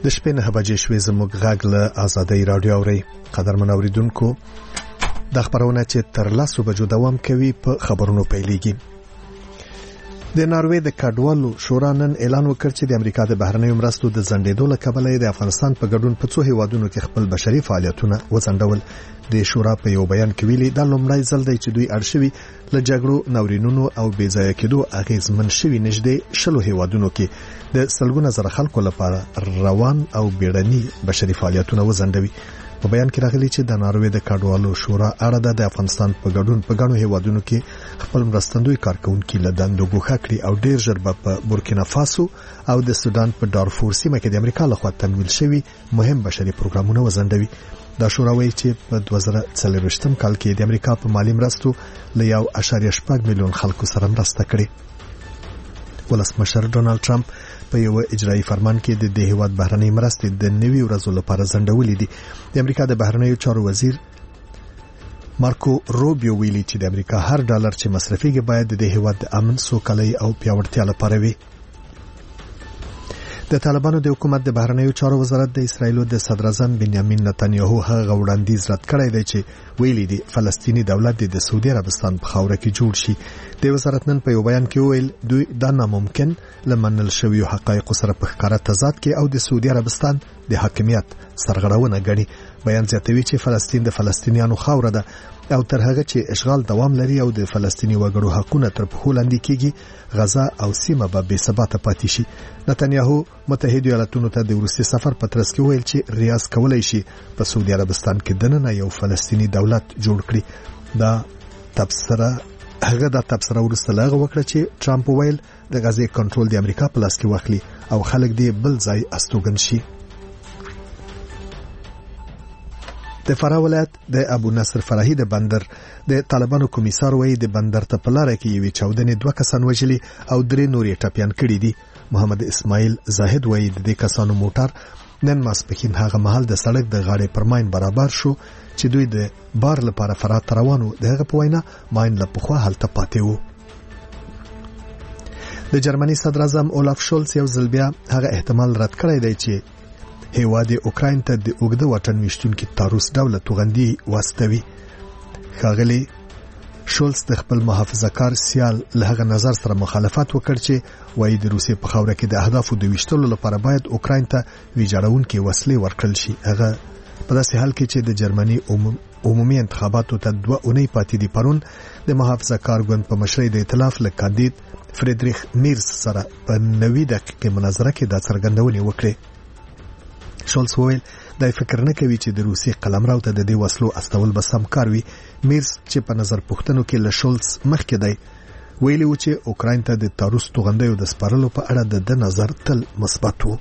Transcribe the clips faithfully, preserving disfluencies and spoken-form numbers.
د شپې نه بجې شوې زموږ غږ له آزادۍ رادیو اوري. قدرمن اوریدونکو، د خبرونه چې تر لسو بجو دوام کوي په خبرونو پیلېږي. د ناروې د کډوالو شورا نن اعلان وکړ چې د امریکا د بهرنیو مرستو د ځنډېدو له کبله د افغانستان په ګډون په څو هیوادونو کې خپل بشري فعالیتونه وځنډول. د شورا په یو بیان کې ویلي دا لومړی ځل دی چې دوی اړ شوي له جګړو، ناورینونو او بې ځایه کېدو اغېزمن شوي نږدې شلو هیوادونو کې د سلګونه زره خلکو لپاره روان او بیړني بشري فعالیتونه وځنډوي. په بیان کې راغلي چې د ناروې د کډوالو شورا اړه د افغانستان په ګډون په ګڼو هیوادونو کې خپل مرستندوی کارکونکي له دندو ګوښه کړي او ډېر ژر به په بورکینا فاسو او د سودان په دارفور سیمه کې د امریکا لخوا تمویل شوي مهم بشري پروګرامونه وځنډوي. دا شورا وایي چې په دوه زره څلوېښتم کال کې د امریکا په مالی مرستو له یو اعشاریه شپږ میلیون خلکو سره مرسته کړې. ولسمشر ډونالد ټرمپ په یو اجرایي فرمان کې د دې هیواد بهرنۍ مرستې د نوي ورځو لپاره ځنډولې دي. د امریکا د بهرنیو چارو وزیر مارکو روبیو ویلي چې د امریکا هر ډالر چې مصرفيږي باید د دې هیواد د امن، سوکالۍ او پیاوړتیا لپاره وي. د طالبانو د حکومت د بهرنیو چارو وزارت د اسرایلو د صدر اعظم بنیامین نتنیاهو هغه وړاندیز رد کړی دی چې ویلي دی فلسطینی دولت د سعودي عربستان په خاوره کې جوړ شي. د وزارت نن په یو بیان کې ویل دوی دا ناممکن لمنل شوی حقایق سره په ښکاره تضاد کې او د سعودي عربستان د حاکمیت سرغړونه ګڼي. بیان زیاتوي چې فلسطین د فلسطینیانو خاوره ده او تر هغه چې اشغال دوام لري او د فلسطینی وګړو حقونه تر پښو لاندې کیږي، غزا او سیمه به بې ثباته پاتې شي. نتنیاهو متحده ایالاتونو ته د وروستي سفر په ترڅ کې ویل چې ریاض کولای شي په سعودي عربستان کې دننه یو فلسطینی دولت جوړ کړي. دا تبصره هغه د تبصره ورسته لاغه وکړه چې ټرمپ ویل د غزې کنټرول د امریکا په لاس کې واخلي او خلک دې بل ځای استوګن شي. د فراه ولایت د ابو نصر فرحي د بندر د طالبانو کمیسار وایي د بندر ته په لاره کې یوې چاودنې دوه کسان وژلي او درې نورې ټپیان کړي دي. محمد اسماعیل زاهد وایي د دې کسانو موټر نن ماسپښین هغه مهال د سړک د غاړې پر ماین برابر شو چې دوی د بار لپاره فراه ته روان وو. د هغه په وینا ماین له پخوا هلته پاتې وو. د جرمني صدر اعظم اولاف شولز یو ځل بیا هغه احتمال رد کړی دی چې هیواد اوکراین ته د اوږده واټن ویشتونکي تاروس ډوله توغندي واستوي. ښاغلي شولز د خپل محافظه‌کار سیال له هغه نظر سره مخالفت وکړ چې وایي د روسیې په خاوره کې د اهدافو د ویشتلو لپاره باید اوکراین ته ویجاړونکي وسلې ورکړل شي. هغه په داسې حال کې چې د جرمني عمومي انتخاباتو ته دوه اونۍ پاتې دي پرون د محافظه‌کار ګوند په مشرۍ د ائتلاف له کاندید فریدریخ میرز سره په نوي دقیقې مناظره کې د څرګندونې وکړې. شولز وویل دا فکر نه کوي چې د روسي قلمرو ته د دې وسلو استول به سم کار وي. میرز چې په نظر پوښتنو کې له شولز مخکې دی ویلي و چې اوکراین ته د تاروس توغندیو د سپارلو په اړه د نظر تل مثبت و.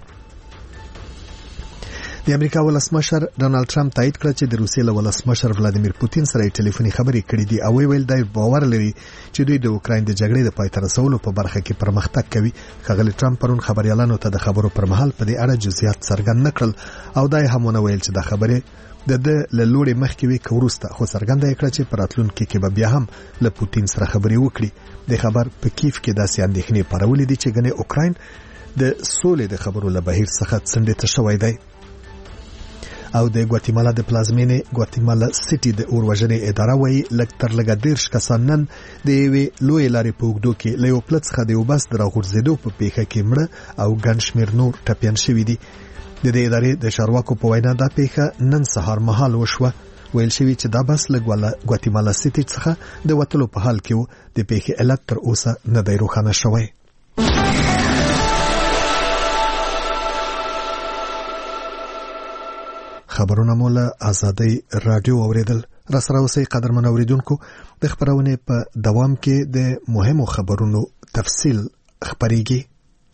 د امریکا ولسمشر ډونالد ټرمپ تایید کړ چې د روسیې له ولسمشر ولادیمیر پوتین سره ټلیفوني خبرې کړې دي او ویل دا باور لري چې دوی د اوکراین د جګړې د پای ته رسولو په برخه کې پرمختګ کوي. ښاغلي ټرمپ پرون خبريالانو ته د خبرو پر مهال په دې اړه جزئیات څرګند نکړل او دا هم ویل چې دا خبره د د لوري مخکې وی کوروسته خو څرګنده کړ چې پراتلونکو کې به بیا هم له پوتین سره خبرې وکړي. د خبر په کیف کې داسې اندېښنې پرولې دي چې ګنې اوکراین د سولې د خبرو له بهیر څخه څنډه ته شوی دی. او د ګواتیمالا د پلازمینې ګواتیمالا سټي د اوروژنې اداره وایي لږ تر لږه دیرش کسان نن د یوې لویې لارې په اوږدو کې له یو پله څخه د یو بس د راغورځېدو په پیښه کې مړه او ګڼ شمېر نور ټپیان شوي دي. د دې ادارې د چارواکو په وینا دا پیښه نن سهار مهال وشوه. ویل شوي چې دا بس له ګواتیمالا سټي څخه د وتلو په حال کې و. د پیښې علت تر اوسه نه دی روښانه شوی. خبرونه مولا آزادۍ رادیو اوریدل. را سره اوسئ قدرمن اوریدونکو. د خبرونه په دوام کې د مهمو خبرونو تفصیل خبريږي.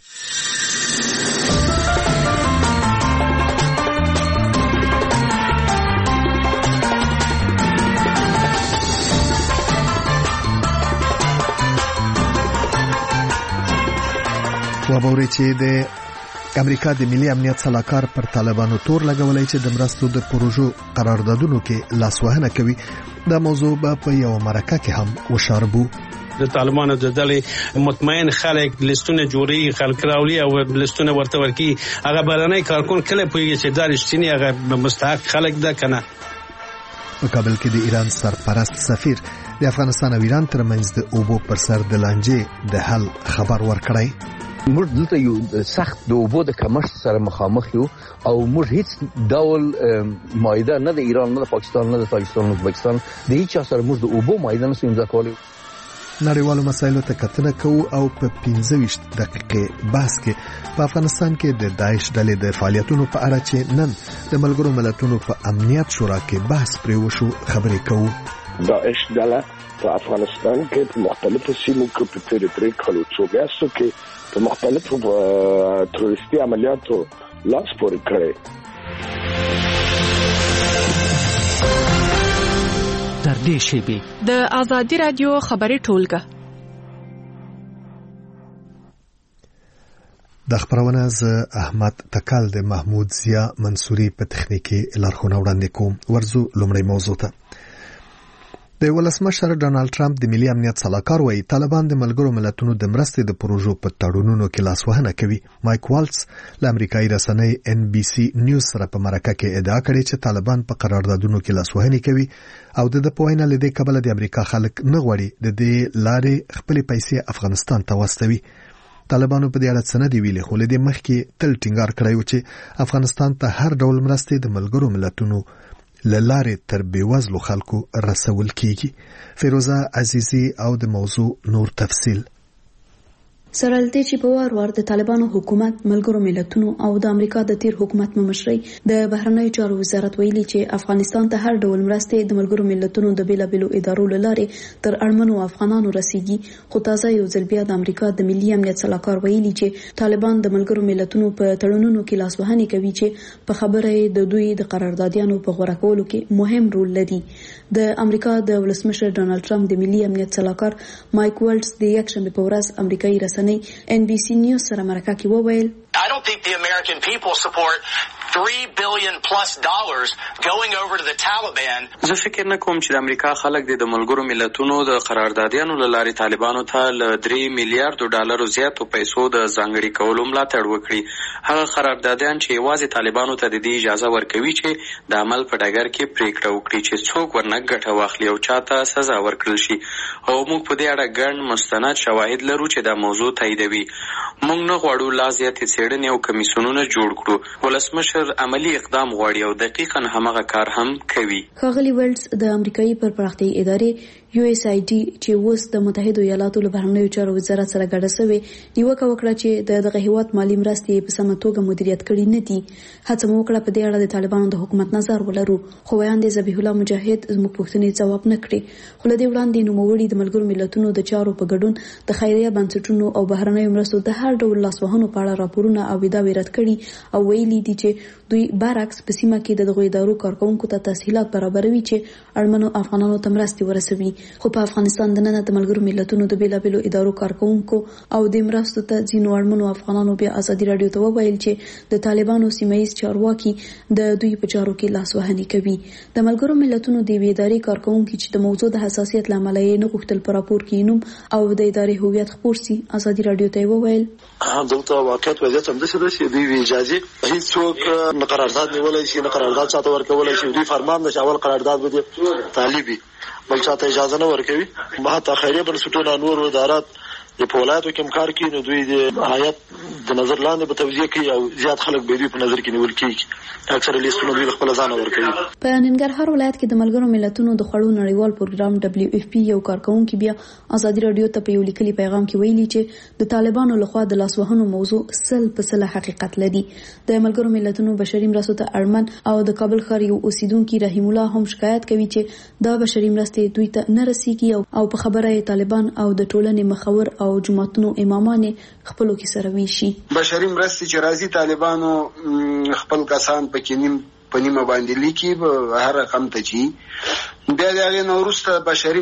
وبوري چې د امریکا د ملي امنیت صلاحکار پر طالبانو تور لګولای چې د مرستو د پروژو قراردادونو کې لاسوهنه کوي. دا موضوع به په یو مرکه کې هم وشاربو. د طالبانو د ډلې مطمئن خلک لیستونه جوړي خلک راولي او لیستونه ورته ورکی هغه بلنې کارکون کله پوهیږي چې دا رښتینی هغه مستحق خلک ده کنه. په کابل کې د ایران سرپرست سفیر د افغانستان او ایران ترمنځ د اوبو پر سر د لانجې د حل خبر ورکړی. موږ دلته یو سخت د اوبو د کمښت سره مخامخ یو او موږ هیڅ ډول معاهده نه د ایران نه د پاکستان نه د تاجکستان نه د پاکستان د هیڅ سره موږ د اوبو معاهده نشو امضا کولی. نړیوالو مسایلو ته کتنه کوو او په پنځه ویشت دقیقې بحث کې په افغانستان کې د داعش ډلې د فعالیتونو په اړه چې نن د ملګرو ملتونو په امنیت شورا کې بحث پرې وشو خبرې کوو. داعش ډله په افغانستان کې په مختلفو سیمو کې په تیرې درې کالو څو میاشتو کې په مختلفو تروریستي عملیاتو لاس پورې کړی. در دې شیبې د آزادي رادیو خبري ټولګه د خبرونه ز احمد تکل د محمود ضیا منصوري په تخنیکی لارښوونه وړاندې کوم. ورزو لومړی موضوع ته. د ولسمشر ډانلډ ټرمپ د ملي امنیت صلاحکار وایي طالبان د ملګرو ملتونو د مرستې د پروژو په تړونونو کې لاسوهنه کوي. مایک والټس له امریکایي رسنۍ ان بي سي نیوز سره په مرکه کې ادعا کړې چې طالبان په قراردادونو کې لاسوهنه کوي او د په وینا له دې کبله د امریکا خلک نه غواړي د دې لارې خپل پیسې افغانستان ته واستوي. طالبانو په دې اړه څه نه دی ویلي خو له دې مخکې تل ټینګار کړی و چې افغانستان ته هر ډول مرستې د ملګرو ملتونو للارې تر بیوزلو خلکو رسول کیږي. فیروزه عزیزی او د موضوع نور تفصیل. سره لته چې په وار وار د طالبانو حکومت ملګرو ملتونو او د امریکا د تیر حکومت مشري د بهرنیو چارو وزارت ویلي چې افغانستان ته هر ډول مرستې د ملګرو ملتونو د بیلابلو ادارو لاره تر اړمنو افغانانو رسیږي. خو تازه یو ځل بیا د امریکا د ملي امنیت صلاحکار ویلي چې طالبان د ملګرو ملتونو په تړونونو کې لاسوهنه کوي چې په خبره د دوی د قراردادیانو په غوړه کولو کې مهم رول لري. د امریکا د ولسمشر ډانلډ ټرمپ د ملي امنیت صلاحکار مایک والټس د یک شنبه په ورځ امریکایي رسنۍ ان بي سي نیوز سره مرکه کې وویل I don't think the American people support three billion plus dollars going over to the Taliban. زه فکر نه کوم چې د امریکا خلک د ملګرو ملتونو د قراردادیانو لارې طالبانو ته ل درې میلیارډ ډالرو زیاتو پیسو د ځانګړي کولو ملاتړ وکړي. هغه قراردادیان چې یوازې طالبانو ته د دې اجازه ورکوي چې د عمل په ډګر کې پریکړه وکړي چې څوک ورنه ګټه واخلي او چاته سزا ورکړل شي. او موږ په دې اړه ګڼ مستند شواهد لرو چې دا موضوع تاییدوي. موږ نه غواړو لا زیاتې څېړنې او کمیسیونونه جوړ کړو. ولسمشر عملی اقدام غواړي او دقیقاً همغه کار هم کوي. ښاغلي ویلز د امریکایي پرپرختیایي ادارې یو اس آی ډي چې اوس د متحده ایالاتو له بهرنیو چارو وزارت سره ګډه شوې نیوکه وکړه چې د دغه هیواد مالی مرستې په سمه توګه مدیریت کړي نه دي. هڅه مو وکړه په دې اړه د طالبانو د حکومت نظر ولرو خو وړاندې ذبیح الله مجاهد زموږ پوښتنې ځواب نه کړي. خو له دې وړاندې نوموړي د ملګرو ملتونو د چارو په ګډون د خیریه بنسټونو او بهرنیو مرستو د هر ډول لاسوهنو په اړه راپورونه او ادعاوې رد کړي او ویلي دي چې دوی برعکس په سیمه کې د دغه ادارو کارکونکو ته تسهیلات برابروي چې اړمنو افغانانو ته مرستې ورسوي. خو په افغانستان د نن د ملګرو ملتونو د بیلابلو ادارو کارکونکو او د مرستو ته ځینو اړمنو افغانانو بیا ازادي رادیو ته وویل چې د طالبانو سیمایي چارواکي د دوی په چارو کې لاسوهنه کوي. د ملګرو ملتونو د ادارې کارکونکو چې د موضوع د حساسیت لامل یې نه غوښتل پر راپور کې نوم او د ادارې هویت خپور سي ازادي رادیو ته وویل دلته واقعیت وضعیت هم داسې ده چې دوی اجازه هیڅوک نه قرارداد نیولای شي نه قرارداد چاته ورکولای شي. دوی فرمان د اول قرارداد بده طالبي بل چاته اجازه نه ورکوي. ما ته خیریه بنسټونه نور ادارات د پولادو کوم کار کوي نو دوی د حیات د نظر لاندې به توزیع کوي او زیات خلک به دوی په نظر کې نیول کیږي. اکثر لیستونه دوی خپل ځان ورکوي. په ننګرهار ولایت کې د ملګرو ملتونو د خړو نړیوال پروګرام دبليو اف پی یو کارکونکو بیا ازادي رادیو ته په یو لیکلي پیغام کې ویلي چې د طالبانو لخوا د لاسوهنو موضوع سل په سل حقیقت لري. د ملګرو ملتونو بشري مرستو ته اړمن او د کابل ښار یو اوسیدونکو رحیم الله هم شکایت کوي چې دا بشري مرستې دوی ته نه رسیږي او په خبره طالبان او د ټولنې مخور او جماعتونو امامان خپلو کې سره ویشي. بشري مرستې چې راځي طالبانو خپل کسان پکې نیم په نیمه باندې لیکي به هر رقم ته چی بیا د هغې نه وروسته بشري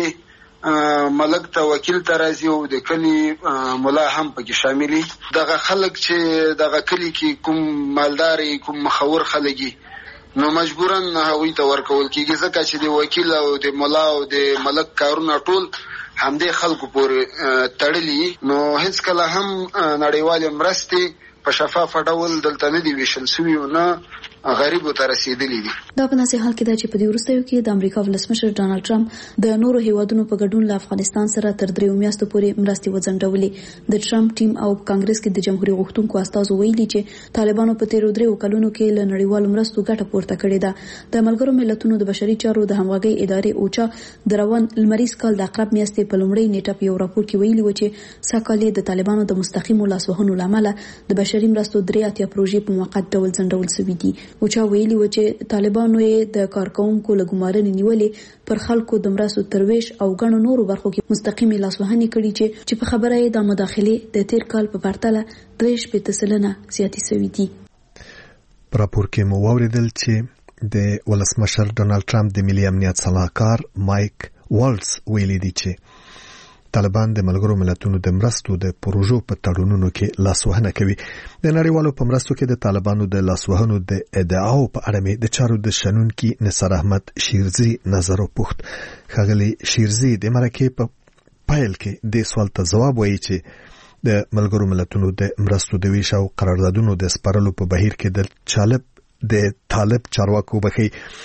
مرستې ملک ته وکیل ته راځي او د کلي ملا هم پکې شاملي. دغه خلک چې دغه کلي کې کوم مالداري کوم مخور خلک نو مجبوراً هغوی ته ورکول کېږي ځکه چې د وکیل او د ملا او د ملک کارونه ټول همدې خلکو پورې تړلي، نو هیڅ کله هم نړیوالې مرستې په شفافه ډول دلته نه دی ویشل شوي او نه غریبو ته رسیدلی دي. دا په ناسي حال کې دا چې په دې وروستیو کې د امریکا ولسمشر ډانلډ ټرمپ د نورو هیوادونو په ګډون له افغانستان سره تر دریو میاشتو پورې مرستې وځنډولې. د ټرمپ ټیم او کانګرس کې د جمهوریت غوښتونکو استازو ویلي چې طالبانو په تیرو دریو کلونو کې له نړیوالو مرستو ګټه پورته کړې ده. د ملګرو ملتونو د بشري چارو د همغږۍ ادارې اوچا د روان لمریز کال د عقرب میاشتې په لومړۍ نیټه په یو راپور کې ویلي و چې ساکالې د طالبانو د مستقیمو لاسوهنو لامل د بشري مرستو درې اتیا پروژې په موقت ډول ځنډول شوې دي. اوچا ویلي و چې طالبانو یې د کارکونکو له ګمارنې نیولې پر خلکو د مرستو ترویش او غنو نورو برخو کې مستقیمي لاسوهنې کړي چې چې په خبره یې د مداخله د تیر کال په پرتله درې شپږ سلنه زیاتې شوې دي. په راپور کې مو واوریدل چې د ولسمشر ډونالد ټرمپ د ملي امنیت صلاحکار مایک والز ویلي دی چې طالبان د ملګرو ملتونو د مرستو د پروژو په تړونونو کې لاسوهنه کوي. د نړیوالو په مرستو کې د طالبانو د لاسوهنو د ادعاو په اړه د چارو د شنونکي نصر احمد شیرزي نظر وپوښت. ښاغلي شیرزي د مرکې په پایل کې د سوال ته جواب وایي چې د ملګرو ملتونو د مرستو د ویش او قراردادونو د سپارلو په بهیر کې د چالب د طالب چارواکو بخي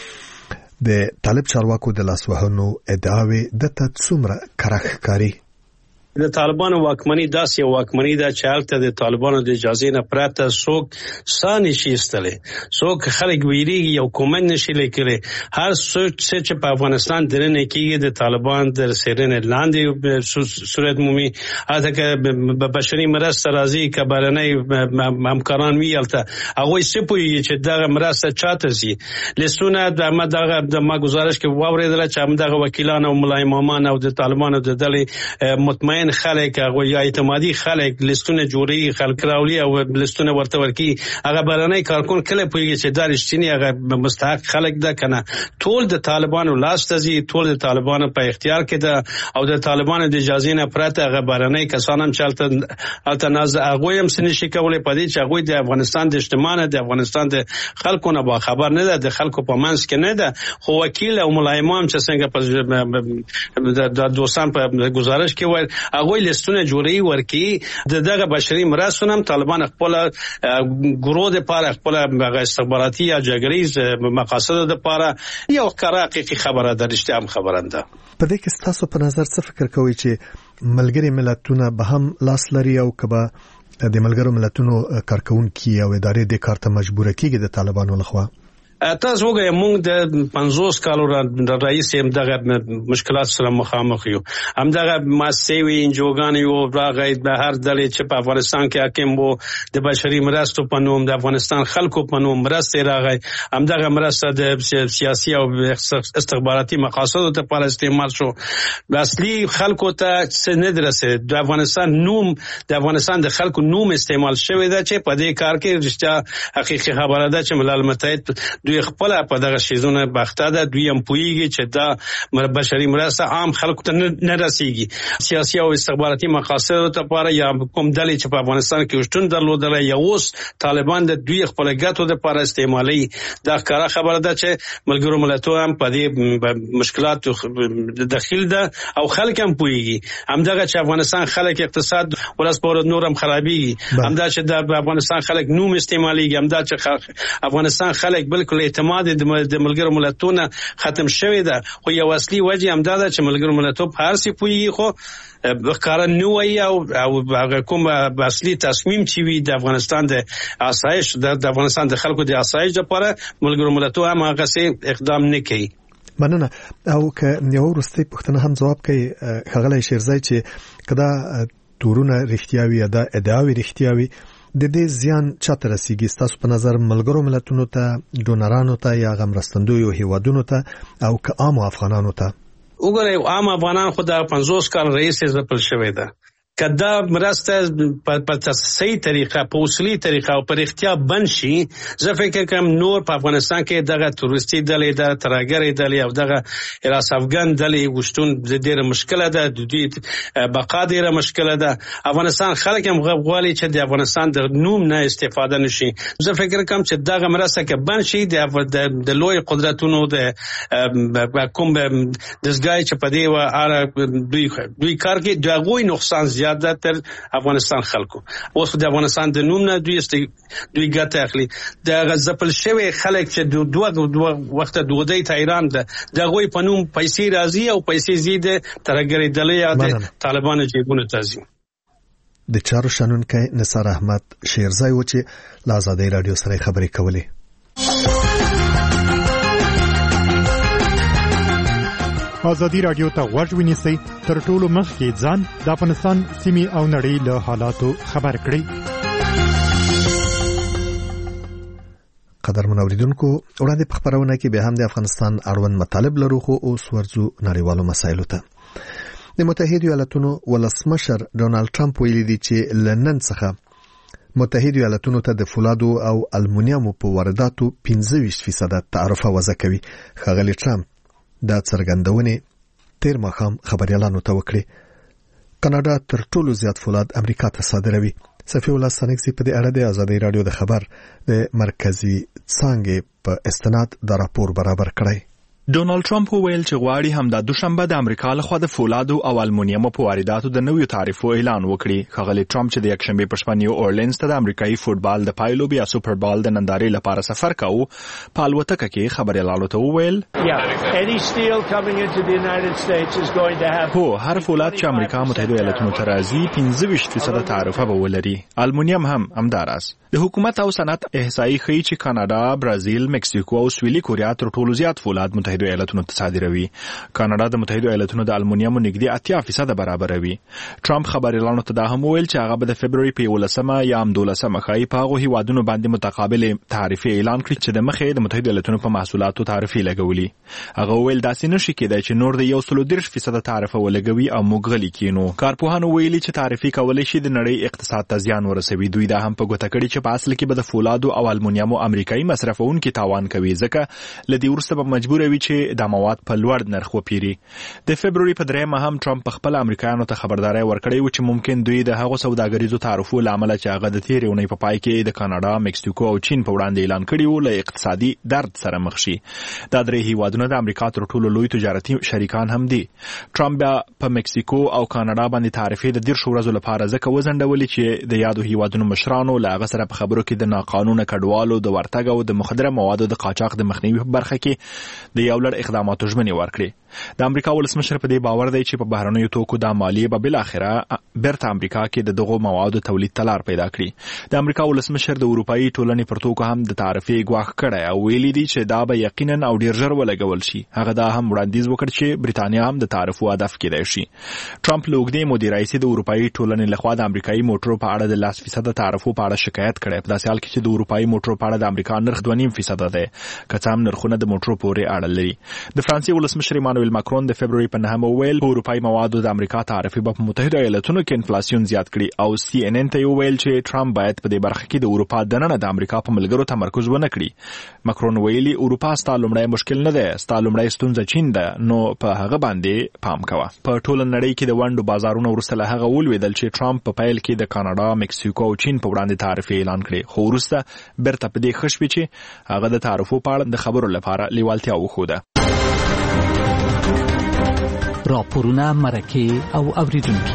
د طالب چارواکو د لاسوهنو ادعاوې د څومره کرخ کاری. د طالبانو واکمني داسې یو واکمني ده چې هلته د طالبانو د اجازې نه پرته څوک ساه نشي ایستلی، څوک خلک ویریږي یو کومنټ نشي لیکلی. هر څه چې په افغانستان دننه کېږي د طالبان د څېړنې لاندې صورت مومي. هلته که بشري مرسته راځي که بهرنۍ همکاران وي هلته هغوی څه پوهېږي چې دغه مرسته چاته ځي. لیستونه د ما ګزارش کې واورېدله چې همدغه وکیلان او ملا امامان او د طالبانو د ډلې مطمئن خلک هغه یا اعتمادي خلک لیستونه جوړي خلک راولي او لیستونه ورته ورکی هغه بهرنۍ کارکون کله پوهیږي چې دا رښتینی هغه مستحق خلک ده کنه. ټول د طالبانو لاس ته ځي، ټول د طالبانو په اختیار کې ده او د طالبانو د اجازې نه پرته هغه بهرنۍ کسان هم چلته التناز هغه هم سنشي کولای پدې چې هغه د افغانستان د اجتماع د افغانستان د خلکو نه با خبر نه ده، د خلکو په منځ کې نه ده. خو وکیل او ملایمام چې څنګه په د دوستان په گزارش کې وایي هغه لیستونه جوړي ورکی د دغه بشري مرستو هم طالبان خپل ګروه د پاره خپل استخباراتي یا جګړې مقاصد د پاره یو کار حقيقي خبره درشته هم خبرنده. په دې کې تاسو په نظر څه فکر کوئ چې ملګری ملتونه به هم لاس لري او کبه د ملګرو ملتونو کارکونکو او ادارې د کار ته مجبور کیږي د طالبانو لخوا؟ تاسو وګورئ موږ د پنځوس کالو رئیس هم دغه مشکلات سره مخامخ یو، هم دغه ماسوي انجوګان یو راغی د هر ډلې چې په افغانستان کې حاکم وو د بشري مرستو په نوم د افغانستان خلکو په نوم مرسته راغی، هم دغه مرسته د سیاسي او استخباراتي مقاصدو لپاره استعمال شو. اصلي خلکو ته څه نه درسه د افغانستان نوم د افغانستان د خلکو نوم استعمال شوی دا چې په دې کار کې رښتیا حقيقي خبره ده چې ملل متحد دوی خپل په دغه شیزونه بخته ده، دوی هم پویږي چې دا بشري مرسته عام خلکو ته نه رسیږي. سیاسي او استخباراتي مقاصد لپاره یا کوم ډلې چې په افغانستان کې شتون درلودل یا اوس طالبان د دوی خپل ګټو لپاره استعمالي. دا ښکاره خبره ده چې ملګرو ملتونو هم په دې مشکلاتو داخل ده او خلک هم پویږي. همدغه چې افغانستان خلک اقتصاد ولس په نور هم خرابېږي، همدا چې د افغانستان خلک نوم استعماليږي، همدا چې افغانستان خلک بالکل اعتماد د ملګرو ملتونو ختم شوی ده. خو یو اصلي وجه هم دا ده چې ملګرو ملتونو په هر څه پوهیږي خو بخاره نو وي او هغه کوم اصلي تصمیم چې وي د افغانستان د آسایش د افغانستان د خلکو د آسایش لپاره ملګرو ملتونو هم هغه څه اقدام نه کوي. مننه. او که یو ورستۍ پوښتنه هم جواب کوي ښاغلی شیرزی چې کدا تورونه رښتیاوي یا د ادعاوي رښتیاوي د دې زیان چاته رسیږي تاسو په نظر ملګرو ملتونو ته، ډونرانو ته یا غمرستندویو هیوادونو ته او که عام افغانانو ته؟ وګورئ عام افغانان خو د پنځوس کال رئیس ځپل شوی ده کدا مرسته په صحیح طریقه په اصلي طریقه او په اختیا بنشي زه فکر کوم نور په افغانستان کې دغه تورستي ډلې د ترګری ډلې او دغه راس افغان ډلې وشتون ډېره مشکله ده د دوی بقا ډېره مشکله ده. افغانستان خلک هم غواړي چې د افغانستان د نوم نه استفاده نشي. زه فکر کوم چې دغه مرسته کې بنشي د د لوی قدرتونو د کوم دزګای چې په دې و اره دوی دوی کار کې دغه نقصان زیاده تر افغانستان خلکو. اوس د افغانستان د نوم نه دوی است دوی ګټه اخلي. د غزپل شوی خلک چې دوه دوه وخت دوی ته ایران ده دغه په نوم پیسې راځي او پیسې زیاده ترګری ډلې یا د طالبانو جیبونو ته ځي. د چارو شنونکي نثار احمد شیرزای و چې له آزادۍ رادیو سره خبرې کولې. آزادی رادیو ته غوږ ونیسئ، تر ټولو مخکې ځان د افغانستان سیمې او نړۍ له حالاتو خبر کړئ. قدرمن اوریدونکو، وړاندې په خبرونه کې به هم د افغانستان اړوند مطالب لرو، خو اوس ورځو نړیوالو مسایلو ته. د متحده ایالاتونو ولسمشر ډونالد ټرمپ ویلي دی چې لنن څخه متحده ایالاتونو ته د فولادو او المونیمو په وارداتو پنځه ویشت فیصد تعرفه وضع کوي. ښاغلی ټرمپ دا څرګندونه تیر ماښام خبريالانو ته وکړي. کاناډا تر ټولو زیات فولاد امریکا ته صادروي. صفی الله سنگزی په دې اړه د آزادۍ رادیو د خبر د مرکزی څانګې په استناد د راپور برابر کړی. ډونالد ټرمپ ویل چې غواړي همدا دوشنبه د امریکا لخوا د فولادو او المونیمو په وارداتو د نویو تعرفو اعلان وکړي. ښاغلی ټرمپ چې د یکشنبه په شپه نیو اورلینز ته د امریکایي فوتبال د پایلو بیا سوپر بال د نندارې لپاره سفر کاوه، په الوتکه کې خبريالانو ته وویل هو هر فولاد چې امریکا متحده ایالاتونو ته راځي پنځه ویشت فیصد تعرفه به ولري. المونیم هم همداراز. د حکومت او صنعت احصایي ښیي چې کاناډا، برازیل، مکسیکو او سویلي کوریا تر ټولو زیات فولاد متحده ایالاتونو ته صادروي. کاناډا د متحده ایالاتونو د المونیمو نږدې اتیا فیصد برابروي. ټرمپ خبريالانو ته دا هم ویل چې هغه به د فبروري په یولسمه یا هم دولسمه ښایي په هغو هیوادونو باندې متقابل تعرفې اعلان کړي چې د مخې د متحده ایالاتونو په محصولاتو تعرفې لګولي. هغه ویل داسې نشي کېدای چې نور د یو سل او دېرش فیصد تعرفه ولګوي او موږ غلي کینو. کارپوهانو ویلي چې تعرفې کولای شي د نړۍ اقتصاد ته زیان ورسوي. دوی دا هم په ګوته کړي چې په اصل کې به د فولادو او المونیمو امریکایي مصرفونکي تاوان کوي، ځکه لدې ورسته به مجبور وي چې د مواد په لوړ نرخ وپیري. د فبروري په دریمه هم ټرمپ په خپل امریکایانو ته خبرداري ورکړې و چې ممکن دوی د هغو سوداګریزو تعرفو لامل چې هغه د تیرې اونۍ په پای کې د کاناډا، مکسیکو او چین په وړاندې اعلان کړی و له اقتصادي درد سره مخ شي. دا درې هیوادونه د امریکا تر ټولو لوی تجارتي شریکان هم دي. ټرمپ په مکسیکو او کاناډا باندې تعرفې د دېرشو ورځو لپاره ځکه وځنډولې چې د یادو هیوادونو مشرانو له هغه سره په خبرو کې د ناقانونه کډوالو د ورتګ او د مخدره موادو د قاچاق د مخنیوي په برخه کې د یو لړ اقداماتو ژمنې ورکړي. د امریکا ولسمشر په دې باور دی چې په بهرنیو توکو د مالیې به بل اخره برته امریکا کې د دغو موادو تولید تلار پیدا کړي. د امریکا ولسمشر د اروپאי ټولنې پر توکو هم د تعرفې ګواښ کړی او ویلي دی چې دا به یقینا او ډیر ژر ولګول شي. هغه دا هم وړاندیز وکړ چې برېټانیا هم د تعرفو هدف کېدای شي. ټرمپ له اوږدې مودې راهیسې د اروپאי ټولنې لخوا د امریکایي موټرو په اړه د لاس فیصد تعرفو په اړه شکایت کړی، په داسې حال کې چې د اروپאי موټرو په اړه د امریکا نرخ دوه نیم فیصد دی، که څه هم نرخونه د موټرو پورې اړه لري. د فرانسې ولسمشر ایمانوئل ماکرون د فبروري په نهمه ویل په اروپאי موادو د امریکا تعرفې په متحده ایالاتونو کې انفلاسیون زیات کړي او سی ان ان ته ویل چې ټرمپ باید په دې برخه کې د اروپا دننه د امریکا په ملګرو تمرکز ونه کړي. ماکرون ویلي اروپا ستا لومړی مشکل نه دی، ستا لومړی ستونزه چین ده، نو په هغه باندې پام کوه. په ټوله نړۍ کې د ونډو بازارونو وروسته له هغه ولوېدل چې ټرمپ په پیل کې د کاناډا، مکسیکو او چین په وړاندې تعرفې اعلان کړي، خو وروسته برته په دې ښه شوي چې هغه د تعرفو په اړه د خبرو لپاره لیوالتیا وښوده. راپورونه، مرکې او اوریدونکي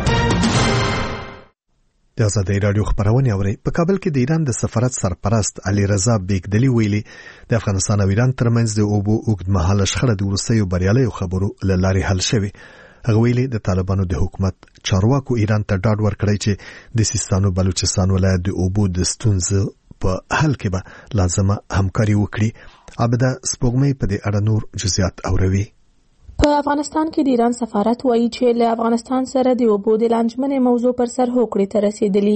د آزادۍ رادیو خبرونه اوري. په کابل کې د ایران د سفارت سرپرست علي رضا بیگدلی ویلي د افغانستان او ایران ترمنځ د اوبو اوږدمهاله شخړه د وروستیو بریالیو خبرو له لارې حل شوې. هغه ویلي د طالبانو د حکومت چارواکو ایران ته ډاډ ورکړی چې د سیستان او بلوچستان ولایت د اوبو د ستونزو په حل کې به لازمه همکاري وکړي. عبده سپوږمۍ په دې اړه نور جزئیات اوروي. په افغانستان کې د ایران سفارت وایي چې له افغانستان سره د اوبو د لانجمنې موضوع پر سر هوکړې ته رسیدلی.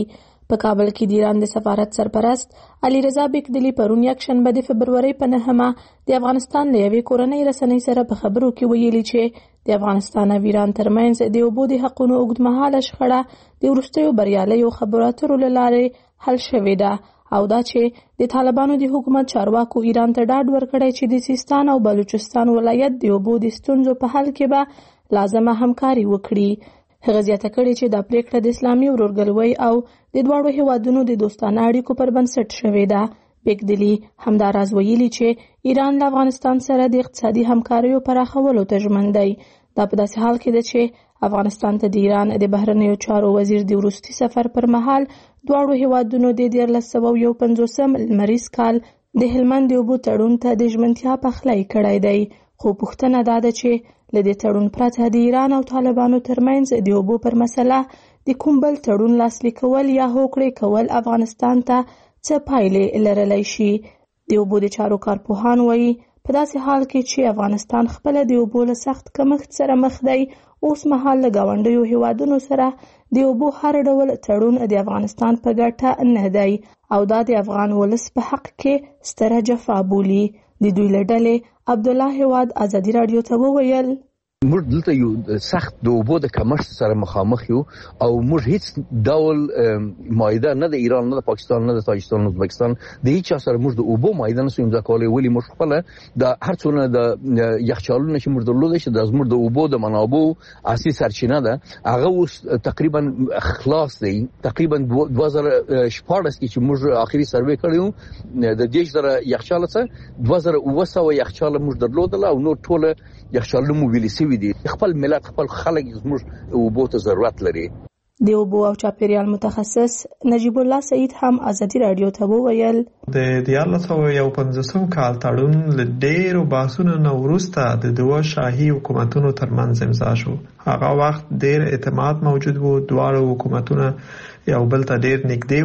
په کابل کې د ایران د سفارت سرپرست علي رضا بیکدلی پرون یک شنبه د فبرورۍ په نهمه د افغانستان له یوې کورنۍ رسنۍ سره په خبرو کې ویلي چې د افغانستان او ایران ترمنځ د اوبو د حقونو اوږدمهاله شخړه د وروستیو بریالیو خبرو اترو له لارې حل شوې ده او دا چې د طالبانو د حکومت چارواکو ایران ته ډاډ ورکړی چې د سیستان او بلوچستان ولایت د اوبو د ستونزو په حل کې به لازمه همکاري وکړي. هغه زیاته کړې چې دا پریکړه د اسلامي ورورګلوۍ او د دواړو هیوادونو د دوستانه اړیکو پر بنسټ شوې ده. بیکدلی همداراز ویلي چې ایران له افغانستان سره د اقتصادي همکاریو پراخولو ته ژمن دی. دا په داسې حال کې ده چې افغانستان ته د ایران د بهرنیو چارو وزیر د وروستي سفر پر مهال دواړو هیوادونو د دیارلس سوه یو پنځوسم لمریز کال د هلمند د اوبو تړون ته د ژمنتیا پخلی کړی دی. خو پوښتنه دا ده چې له دې تړون پرته د ایران او طالبانو ترمنځ د اوبو پر مسله د کوم بل تړون لاسلیک کول یا هوکړې کول افغانستان ته څه پایلې لرلی شي. د اوبو د چارو کارپوهان وایي په داسې حال کې چې افغانستان خپله د اوبو له سخت کمښت سره مخ دی، اوس مهال له ګاونډیو هیوادونو سره د اوبو هر ډول تړون د افغانستان په ګټه نه دی او دا د افغان ولس په حق کې ستره جفا بولي. د دوی له ډلې عبدالله هیواد ازادي راډیو ته وویل موږ دلته یو سخت د اوبو د کمښت سره مخامخ یو او موږ هیڅ ډول معاهده نه د ایران نه د پاکستان نه د تاجکستان نه د ازبکستان د هیڅ چا سره موږ د اوبو معاهده نشو امضا کولی. ولې موږ خپله د هر څونه د یخچالونه چې موږ درلودی چې د زموږ د اوبو د منابعو اصلي سرچینه ده هغه اوس تقریبا خلاص دی. تقریبا دوه زره شپاړس کې چې موږ آخري سروې کړی د دېرش زره یخچاله څخه دوه زره اوه سوه یخچاله موږ درلودله او نور ټوله یخچالونه مو ویلې سوي دي. خپل ملت خپل خلک زموږ اوبو ته ضرورت لري. د اوبو او چاپیریال متخصص نجیب الله سعید هم ازادي راډیو ته وویل د دیارلس سوه یو پنځوسم کال تړون له ډېرو بحثونو نه وروسته د دوه شاهي حکومتونو ترمنځ امضا شو. هغه وخت ډېر اعتماد موجود و، دواړه حکومتونه یو بل ته ډېر نږدې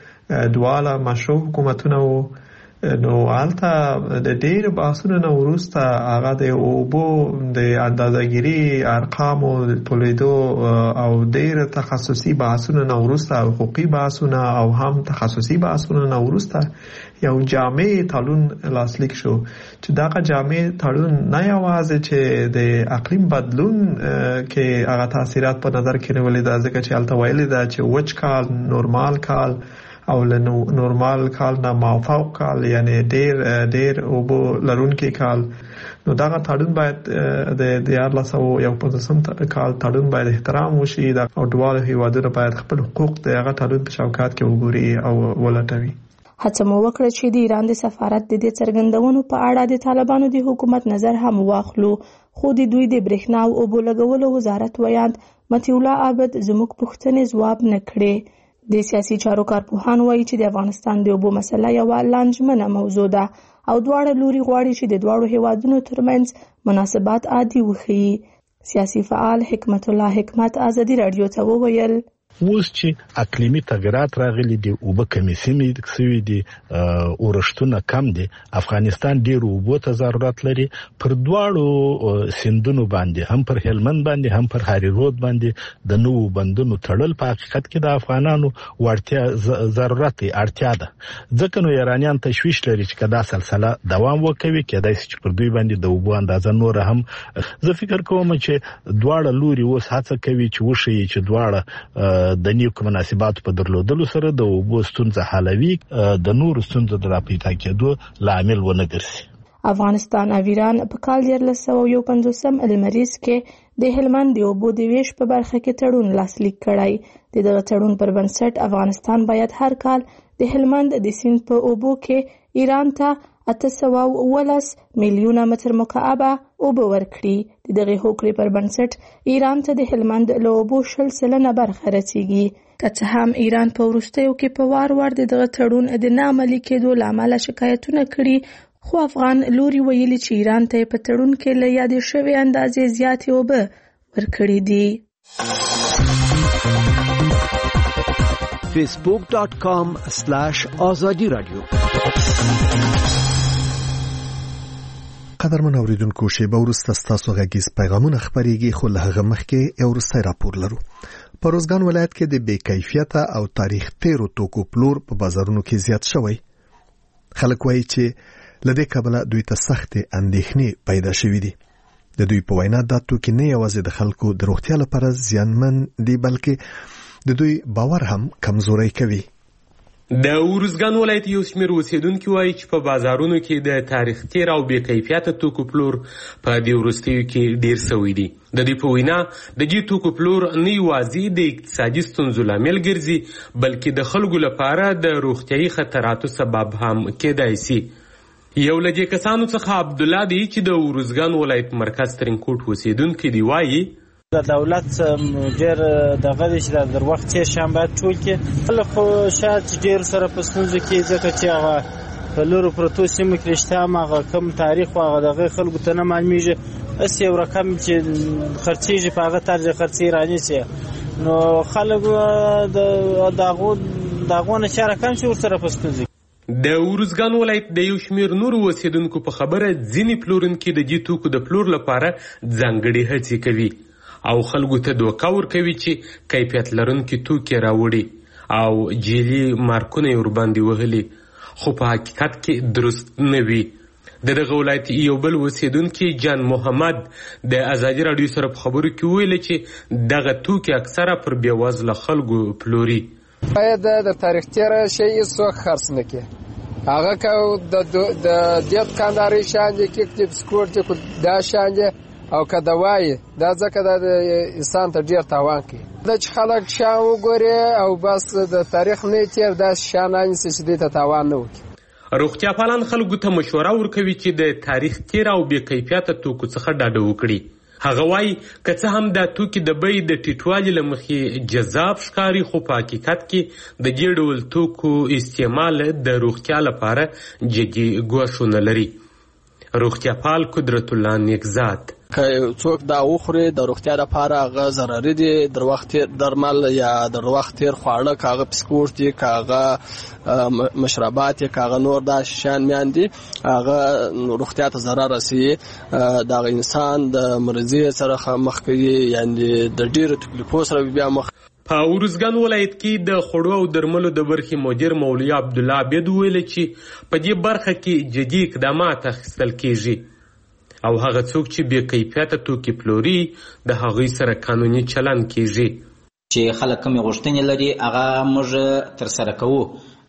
و، دواړه مشروع حکومتونه و. نو هلته د ډېرو بحثونو نه وروسته هغه د اوبو د اندازه‌ګیري ارقامو د تولیدو او ډېر تخصصي بحثونو نه وروسته حقوقي بحثونه او هم تخصصي بحثونو نه وروسته یو جامع تړون لاسلیک شو چې دغه جامع تړون نه یوازې چې د اقلیم بدلون کې هغه تاثیرات په نظر کې نیولي ده، ځکه چې هلته ویلي ده چې وچ کال، نورمال کال او له نورمال کال نه مافوق کال یعنی ډیر ډیر اوبو لرونکي کال. نو دغه تړون باید د دیارلس سوه یو پنځوسم کال تړون باید احترام وشي او دواړه هیوادونه باید خپل حقوق د هغه تړون په چوکاټ کې وګوري او ولټوي. هڅه مو وکړه چې د ایران د سفارت د دې څرګندونو په اړه د طالبانو د حکومت نظر هم واخلو، خو د دوی د برېښنا او اوبو لګولو وزارت ویاند مطیع الله عابد زموږ پوښتنې ځواب نه کړې. د سیاسي چارو کارپوهان وایي چې د افغانستان د اوبو مسله یوه لانجمنه موضوع ده او دواړه لوري غواړي چې د دواړو هیوادونو ترمنځ مناسبات عادي وښیي. سیاسي فعال حکمت الله حکمت ازادي راډیو ته وویل اوس چې اقلیمي تغیرات راغلي دي، اوبه کمې سیمې سوي دي، اورښتونه کم دي، افغانستان ډېر اوبو ته ضرورت لري. پر دواړو سیندونو باندې هم پر هلمند باندې هم پر هاري رود باندې د نوو بندونو تړل په حقیقت کې د افغانانو وړتیا ضرورت دی، اړتیا ده. ځکه نو ایرانیان تشویش لري چې که دا سلسله دوام وکوي کېدای شي چې پر دوی باندې د اوبو اندازه نوره هم. زه فکر کوم چې دواړه لوري اوس هڅه کوي چې وښیي چې دواړه د نیکو مناسباتو په درلودلو سره د اوبو ستونزه حلوي، د نورو ستونزو د راپیدا کېدو لامل ونه ګرځي. افغانستان او ایران په کال دیارلس سوه یو پنځوسم لمریز کې د هلمند د اوبو د ویش په برخه کې تړون لاسلیک کړی. د دغه تړون پر بنسټ افغانستان باید هر کال د هلمند د سیند په اوبو کې ایران ته اته سوه اوولس میلیونه متر مکعبه اوبه ورکړي. د دغې هوکړې پر بنسټ ایران ته د هلمند له اوبو شل سلنه برخه رسیږي. که څه هم ایران په وروستیو کې په وار وار د دغه تړون د نه عملي کېدو له امله شکایتونه کړي، خو افغان لوري ویلي چې ایران ته په تړون کې له یادې شوې اندازې زیاتې اوبه ورکړي دي. فیسبوک ډاٹ کام سلاش آزادی رادیو. قدرمن اوریدونکو، شیبه وروسته ستاسو غږیز پیغامونه خپریږي، خو له هغه مخکې یو وروستی راپور لرو. په روزګان ولایت کې د بې کیفیته او تاریخ تیرو توکو پلور په بازارونو کې زیات شوی. خلک وایي چې له دې کبله دوی ته سختې اندېښنې پیدا شوې دي. د دوی په وینا دا توکي نه یوازې د خلکو د روغتیا لپاره زیانمن دي بلکې د دوی باور هم کمزوری کوي. د ارزګان ولایت یو شمېر اوسیدونکي وایي چې په بازارونو کې د تاریخ تیر او بې کیفیته توکو پلور په دې وروستیو کې ډیر سوی دی. د دې په وینا د دې توکو پلور نه یوازې د اقتصادي ستونزو لامل ګرځي بلکې د خلکو لپاره د روغتیایي خطراتو سبب هم کېدای شي. یو له دې کسانو څخه عبدالله دی چې د ارزګان ولایت مرکز ترینکوټ اوسیدونکی دی. وایي د دولت ډېر دغه دی چې در وخت یې شیان باید ټول کړي. خلک خو شاید ډېر سره په ستونزو کې ځکه چې هغه په لرو پرتو سیمو کې رښتیا هم هغه کوم تاریخ و هغه دغه خلکو ته نه معلومېږي. هسې یو رقم چې خرڅېږي په هغه طرز خرڅې رانیسي نو خلک د هغو نه چا رقم شي ورسره په ستونزو. د ارزګان ولایت د یو شمېر نورو اوسیدونکو په خبره ځینې پلورونکي د دې توکو د پلور لپاره ځانګړې هڅې کوي او خلکو ته دوکه ورکوي چې کیفیت لرونکي توکي راوړي او جعلي مارکونه یې ورباندې وهلي خو په حقیقت کې درست نه وي. د دغه ولایت یو بل اوسیدونکي جان محمد د ازادي راډیو سره په خبرو کې ویل چې دغه توکي اکثره پر بېوزله خلکو پلوري. باید د تاریخ تیره شی هېڅوک خرڅ نه کړي. هغه که د دې دکاندارۍ شیان دي کیک دي بسکوټ دي دا شیان دي او که دوایي دا ځکه دا د انسان ته ډېر تاوان کوي. دا چې خلک شیان وګوري او بس د تاریخ نه تیر داسې شیان رانیسي چې دوی ته تاوان نه وکړي. روغتیا پالان خلکو ته مشوره ورکوي چې د تاریخ تیر او بې کیفیته توکو څخه ډاډه وکړي. هغه وایي که څه هم دا توکي د بیې د ټیټوالي له مخې جذاب ښکاري خو په حقیقت کې د دې ډول توکو استعمال د روغتیا لپاره جدي ګواښونه لري. روغتیا پال قدرت الله نیکزاد که څوک دا وخوري د روغتیا لپاره هغه ضرري دي. در وخت درمل یا در وخت تیر خواړه که هغه بسکوټ دي که هغه مشروبات دي که هغه نور دا شیان میان دي هغه روغتیا ته ضرر رسوي. دغه انسان د مرضي سره مخ کوي یعنې د ډېرو تکلیفو سره بیا مخ. په ارزګان ولایت کې د خوړو او درملو د برخې مدیر مولوي عبدالله عبید ویل چې په دې برخه کې جدي اقدامات اخیستل کیږي او هغه څوک چې بې کیفیته توکي پلوري د هغوی سره قانوني چلند کیږي. چې خلک کومې غوښتنې لري هغه موږ ترسره کوو.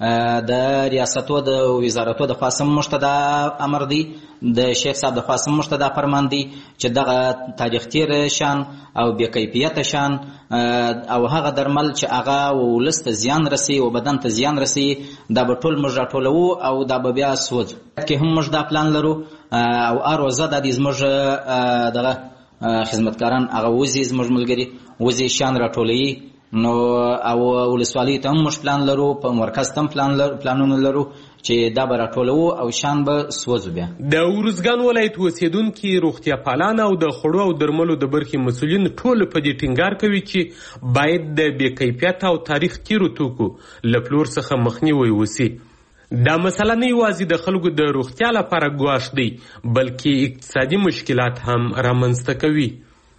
د ریاستو د وزارتو د خوا سم موږ ته دا امر دی د شیخ صاحب د خوا سم موږ ته دا فرمان دی چې دغه تاریخ تیر شان او بې کیفیته شان او هغه درمل چې هغه ولس ته زیان رسوي او بدن ته زیان رسوي دا به ټول موږ راټولوو او دا به بیا سوځو. کې هم موږ دا پلان لرو او هر ورځ دا د زموږ دغه خدمتګاران هغه وځي زموږ ملګري وځي شیان راټولوي نو او ولسوالۍ ته هم موږ پلان لرو په مرکز ته هم پلان لرو پلانونه لرو چې دا به راټولوو او شیان به سوځو. بیا د ارزګان ولایت اوسیدونکي روغتیا پالان او د خوړو او درملو د برخې مسؤلین ټول په دې ټینګار کوي چې باید د بې کیفیته او تاریخ تیرو توکو له پلور څخه مخنیوی وشي. دا مسله نه یوازې د خلکو د روغتیا لپاره ګواښ دی بلکې اقتصادي مشکلات هم رامنځته کوي.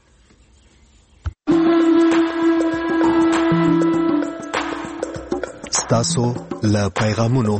ستاسو له پیغامونو.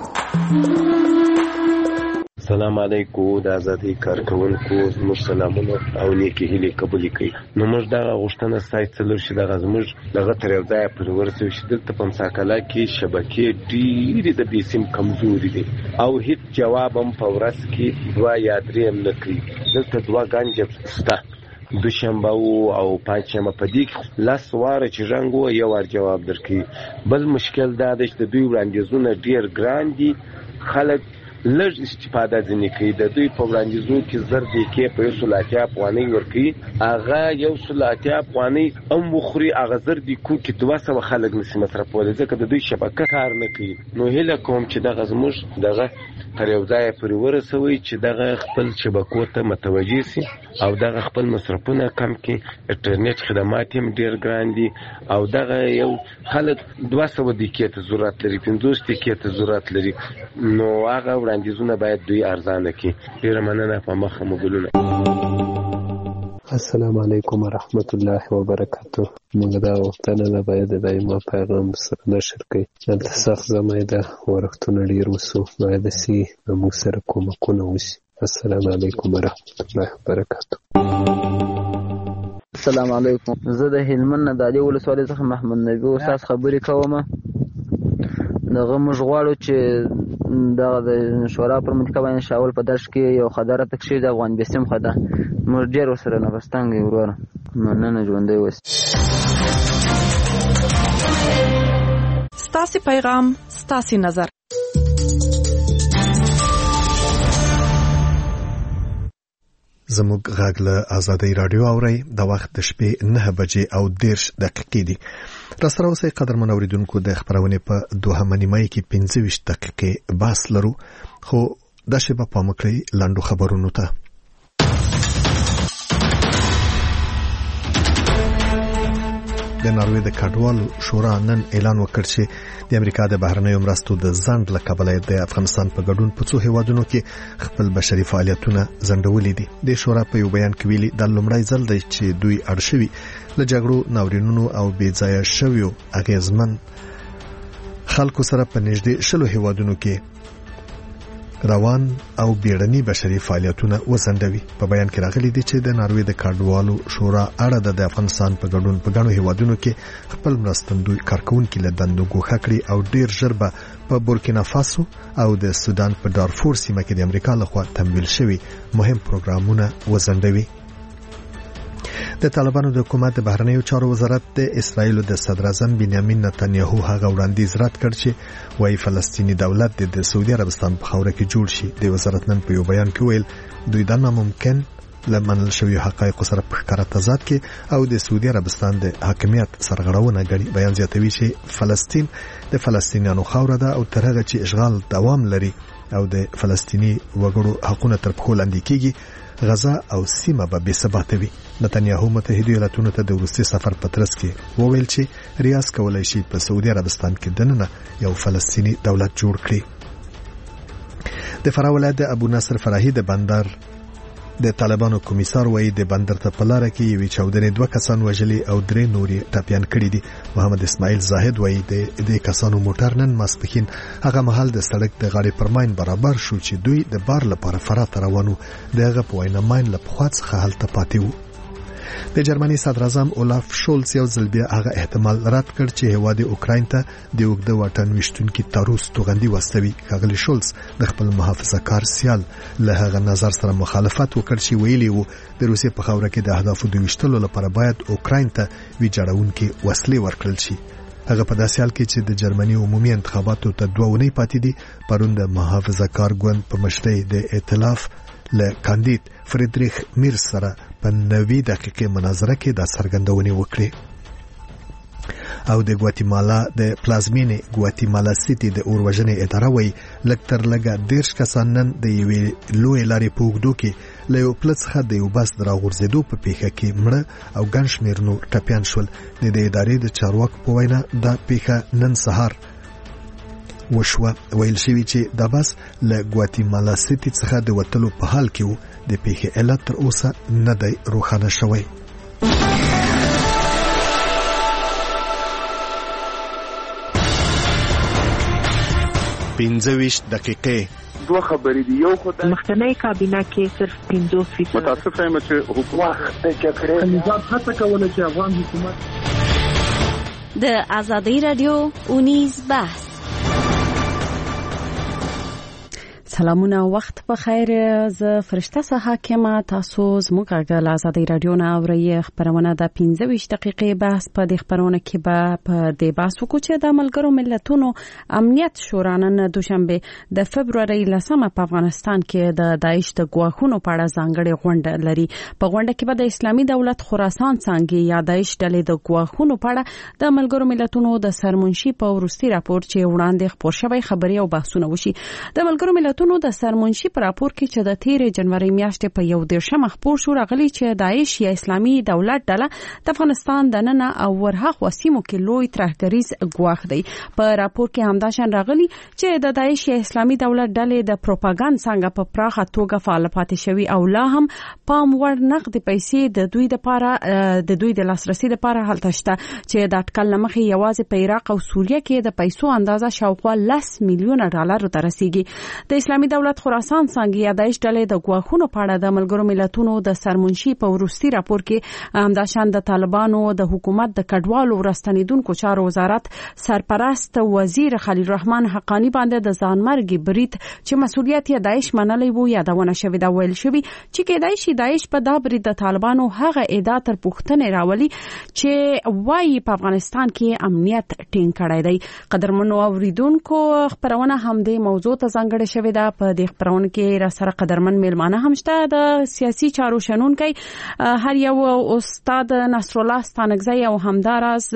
سلام علیکم د ازادي کارکونکو زموږ سلامونه او نیکی هیلې قبول کړئ. نو موږ دغه غوښتنه ستاسو څلور شي دغه زموږ دغه تر یو ځایه پورې ورسوي چې دلته په مساکله کې شبکې ډېرې د بیسیم کمزوري دي او هیڅ جواب هم په ورځ کې دوه یا درې هم نه کوي. دلته دوه ګنجه شته دوشنبه او پنجشنبه په دې کې لس واره چې رنګ و یو وار جواب درکوي. بل مشکل دا دی چې د دوی وړاندیزونه ډېر ګران دي. خلک لږ استفاده ځینې کوي. د دوی په وړاندیزونو کې زر دقیقې په یو سل اتیا افغانۍ ورکوي. هغه یو سل اتیا افغانۍ هم وخوري هغه زر دقیقو کې دوه سوه خلک نشي مصرفولی ځکه د دوی شبکه کار نه کوي. نو هیله کوم چې دغه زموږ دغه تر یو ځایه پورې ورسوي چې دغه خپل شبکو ته متوجه سي او دغه خپل مصرفونه کم کړي. انټرنیټ خدمات هم ډېر ګران دي او دغه یو خلک دوه سوه دقیقې ته ضرورت لري پنځوس دقیقې ته ضرورت لري. نو هغه وړاندیزونه باید دوی ارزانه کړي. ډېره مننه. په مخه مو ګلونه. السلام علیکم ورحمت الله وبرکاته. موږ دا وختونه نه باید د دایما پیغام سره نشر کړي. دلته سخت زمای ده ورختونه ډیر وسو باید سي موږ سره کومکونه وشي. السلام علیکم ورحمت الله وبرکاته. السلام علیکم. زه د هلمند د علي ولسوالۍ څخه محمد نبی استاد خبرې کوم. دغه موږ غواړو چې دغه د شورا پر منتخب باندې شاول په داش کې یو خبره تکشي د افغان بسم خدا موږ ډیر سره نه بستانګي ورور مننه ژوندې وس. ستاسو پیغام ستاسو نظر. زموږ غږ له آزادۍ رادیو اوري د وخت د شپې نه بجې او دیرش دقیقې دي. را سره اوسئ قدرمن اوریدونکو، د خبرونې په دوهمه نیمایي کې پنځه ویشت دقیقې بحث لرو، خو دا شی به پام وکړئ لاندو خبرونو ته. د ناروې د کډوالو شورا نن اعلان وکړ چې د امریکا د بهرنیو مرستو د ځنډ له کبله د افغانستان په ګډون په څو هیوادونو کې خپل بشري فعالیتونه ځنډولي دي. د شورا په یو بیان کې ویلي د لومړی ځل دی چې دوی اړ شوي له جګړو، ناورینونو او بې ځایه شویو اغیزمن خلکو سره په نږدې شلو هیوادونو کې روان او بیړني بشري فعالیتونه وځنډوي. په بیان کې راغلي دي چې د ناروې د کډوالو شورا اړه د افغانستان په ګډون په ګڼو هیوادونو کې خپل مرستندوی کارکونکي له دندو ګوښه کړي او ډیر ژر به په بورکینا فاسو او د سودان په دارفور سیمه کې د امریکا لخوا تمویل شوي مهم پروګرامونه وځنډوي. د طالبانو د حکومت د بهرنیو چارو وزارت د اسرایل د صدر اعظم بنیامین نتنیاهو هغه وړاندیز رد کړ چې وايي فلسطینی دولت د سعودي عربستان په خاوره کې جوړ شي. د وزارت نن په یو بیان کې ویل دوی دا ناممکن لمنل شوی حقایق سره په ښکاره تضاد کې او د سعودي عربستان د حاکمیت سرغړونه غړي. بیان زیاتوي چې فلسطین د فلسطینیانو خاوره ده او تر هغه چې اشغال دوام لري او د فلسطینی وګړو حقوقونه تر پښو لاندې کیږي، غزا او سیمه به بې ثباته وي. نتنیاهو متحده ایالاتونو ته د وروستي سفر په ترڅ کې وویل چې ریاض کولای شي په سعودي عربستان کې دننه یو فلسطینی دولت جوړ کړي. د فراه ولایت د ابو نصر فراهی د بندر د طالبانو کمیسار وایي د بندر ته په لاره کې یوې چاودنې دوه کسان وژلي او درې نورې ټپیان کړي دي. محمد اسماعیل زاهد وایي د دې کسانو موټر نن ماسپښین هغه مهال د سړک د غاړې پر ماین برابر شو چې دوی د بار لپاره فراه ته روان وو. د هغه په وینا ماین له پخوا څخه هلته پاتې وو. د جرمني صدر اعظم اولاف شولز یو ځل بیا هغه احتمال رد کړ چې هیواد اوکراین ته د اوږده واټن ویشتونکي تاروس توغندي واستوي. ښاغلی شولز د خپل محافظه کار سیال له هغه نظر سره مخالفت وکړ چې ویلي وو د روسیې په خاوره کې د اهدافو د ویشتلو لپاره باید اوکراین ته ویجاړونکي وسلې ورکړل شي. هغه په داسې حال کې چې د جرمني عمومي انتخاباتو ته دوه اونۍ پاتې دي پرون د محافظه کار ګوند په مشرۍ د ائتلاف له کاندید فریدریخ میرز سره په نوي دقیقې مناظره کې د څرګندونې وکړې. او د ګواتیمالا د پلازمینې ګواتیمالا سیټي د اوروژنې اداره وایي لږ تر لږه دېرش کسان نن د یوې لویې لارې په اوږدو کې له یو پله څخه د یو بس د راغورځېدو په پیښه کې مړه او ګڼ شمېر نور ټپیان شول. د دې ادارې د چارواکو په وینا دا پیښه نن سهار وشوه. ویل شوي چې دا بس له ګواتیمالا سیټي څخه د وتلو په حال کې وو. د پیښې علت تر اوسه نه دی روښانه شوی. پنځه ویشت دقیقې دوه خبرې دي. یو خو د مخکنی کابینه کې صرف پنځوس فیصد متاسفه یم چې حکومت د جګړې نظام هڅه کوله چې افغان حکومت د آزادۍ رادیو اونیز بحث. سلامونه، وخت په خیر. زه فرشته حاکمه، تاسو زموږ غږ له آزادۍ رادیو نه اورئ. خبرونه د پنځه ویشت دقیقې بحث په دې خبرونه کې به په دې بحث وکړو چې د ملګرو ملتونو امنیت شورا نن دوشنبه د فبرورۍ لسمه په افغانستان کې د داعش د ګواښونو په اړه ځانګړې غونډه لري. په غونډه کې به د اسلامي دولت خراسان څانګې یا داعش ډلې د ګواښونو په اړه د ملګرو ملتونو د سرمنشي په وروستي راپور چې وړاندې خپور شوی خبري او بحثونه وشي. د ملګرو ملتونو ملتونو د سرمنشي پر راپور کې چې د تیر جنوري میاشتې په یو دیرشمه خپور شو راغلي چې داعش یا اسلامي دولت ډله د افغانستان د نن او ورهاخوا سیمو کې لوی ترهګریز ګواښ دی. په راپور کې همداشان راغلي چې د داعش یا اسلامي دولت ډلې د پروپاګاندا څنګه په پراخه توګه فعال پاتې شوی او لا هم پام وړ نقد پیسې د دوی د لپاره د دوی د لاسرسي لپاره هلته شته چې د اټکل لمخې یوازې په عراق او سوریه کې د پیسو اندازه شاوخوا لس میلیونه ډالر ته رسیږي. د اسلامي دولت خراسان څنګه یا داعش ډلې د ګواښونو په اړه د ملګرو ملتونو د سرمنشي په وروستي راپور کې همداشان د طالبانو د حکومت د کډوالو ورستنیدونکو چارو وزارت سرپرست وزیر خلیل الرحمن حقانی باندې د ځانمرګي برید چې مسؤلیت یې داعش منلې وو یادونه شوې دا ویل شوی چې کېدای شي داعش په دا برید د طالبانو هغه ادعا تر پوښتنې راولي چې وايي په افغانستان کې امنیت ټینګ کړی دی. قدرمنو اوریدونکو خبرونه هم د موضوع ته ځانګړې شوې ده. په دې خبرونه کې را سره قدرمن میلمانه هم شته د سیاسي چارو شنونکي هر یو استاد نصر الله ستانګزی او همداراز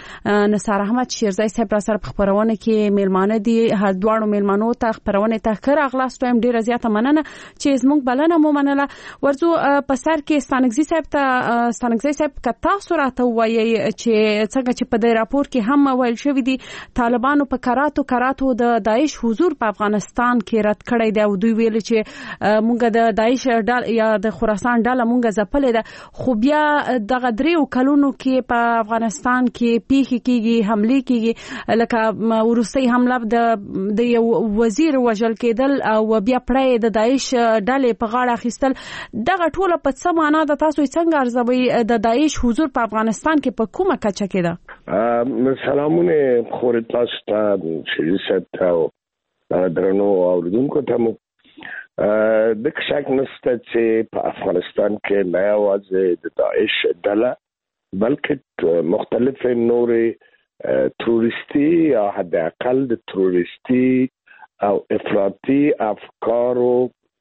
نثار احمد شیرزی صاحب را سره په خبرونه کې میلمانه دي. هر دواړو میلمانو ته خبرونه ته خیر اغلاستو هم ډیره زیاته مننه چې زموږ بلنه مو منله. ورځو په سر کې ستانګزی صاحب ته ستانګزی صاحب کتا سورته وایي چې څنګه چې په دې راپور کې هم ویل شوی دی طالبانو په کراتو کراتو د داعش حضور په افغانستان کې رد کړی دی او دوی ویل چې مونږ د داعش ډله یا د خراسان ډله مونږ ځپلې ده خو بیا دغه دریو کلونو کې په افغانستان کې پیښې کیږي حمله کیږي لکه ورستۍ حمله د د یو وزیر وژل کېدل او بیا پړې د داعش ډلې په غاړه اخیستل دغه ټوله په څه معنا ده تاسو څنګه ارزوي د داعش حضور په افغانستان کې په کومه کچه کې ده؟ سلامونه خور تاسو ته شریعت او درنو اوریدونکو ته مو د شک نشته چې په افغانستان کې نه یوازې د داعش ډله بلکې مختلف نورې تروریستي یا حد اقل د تروریستي او افراطي افکارو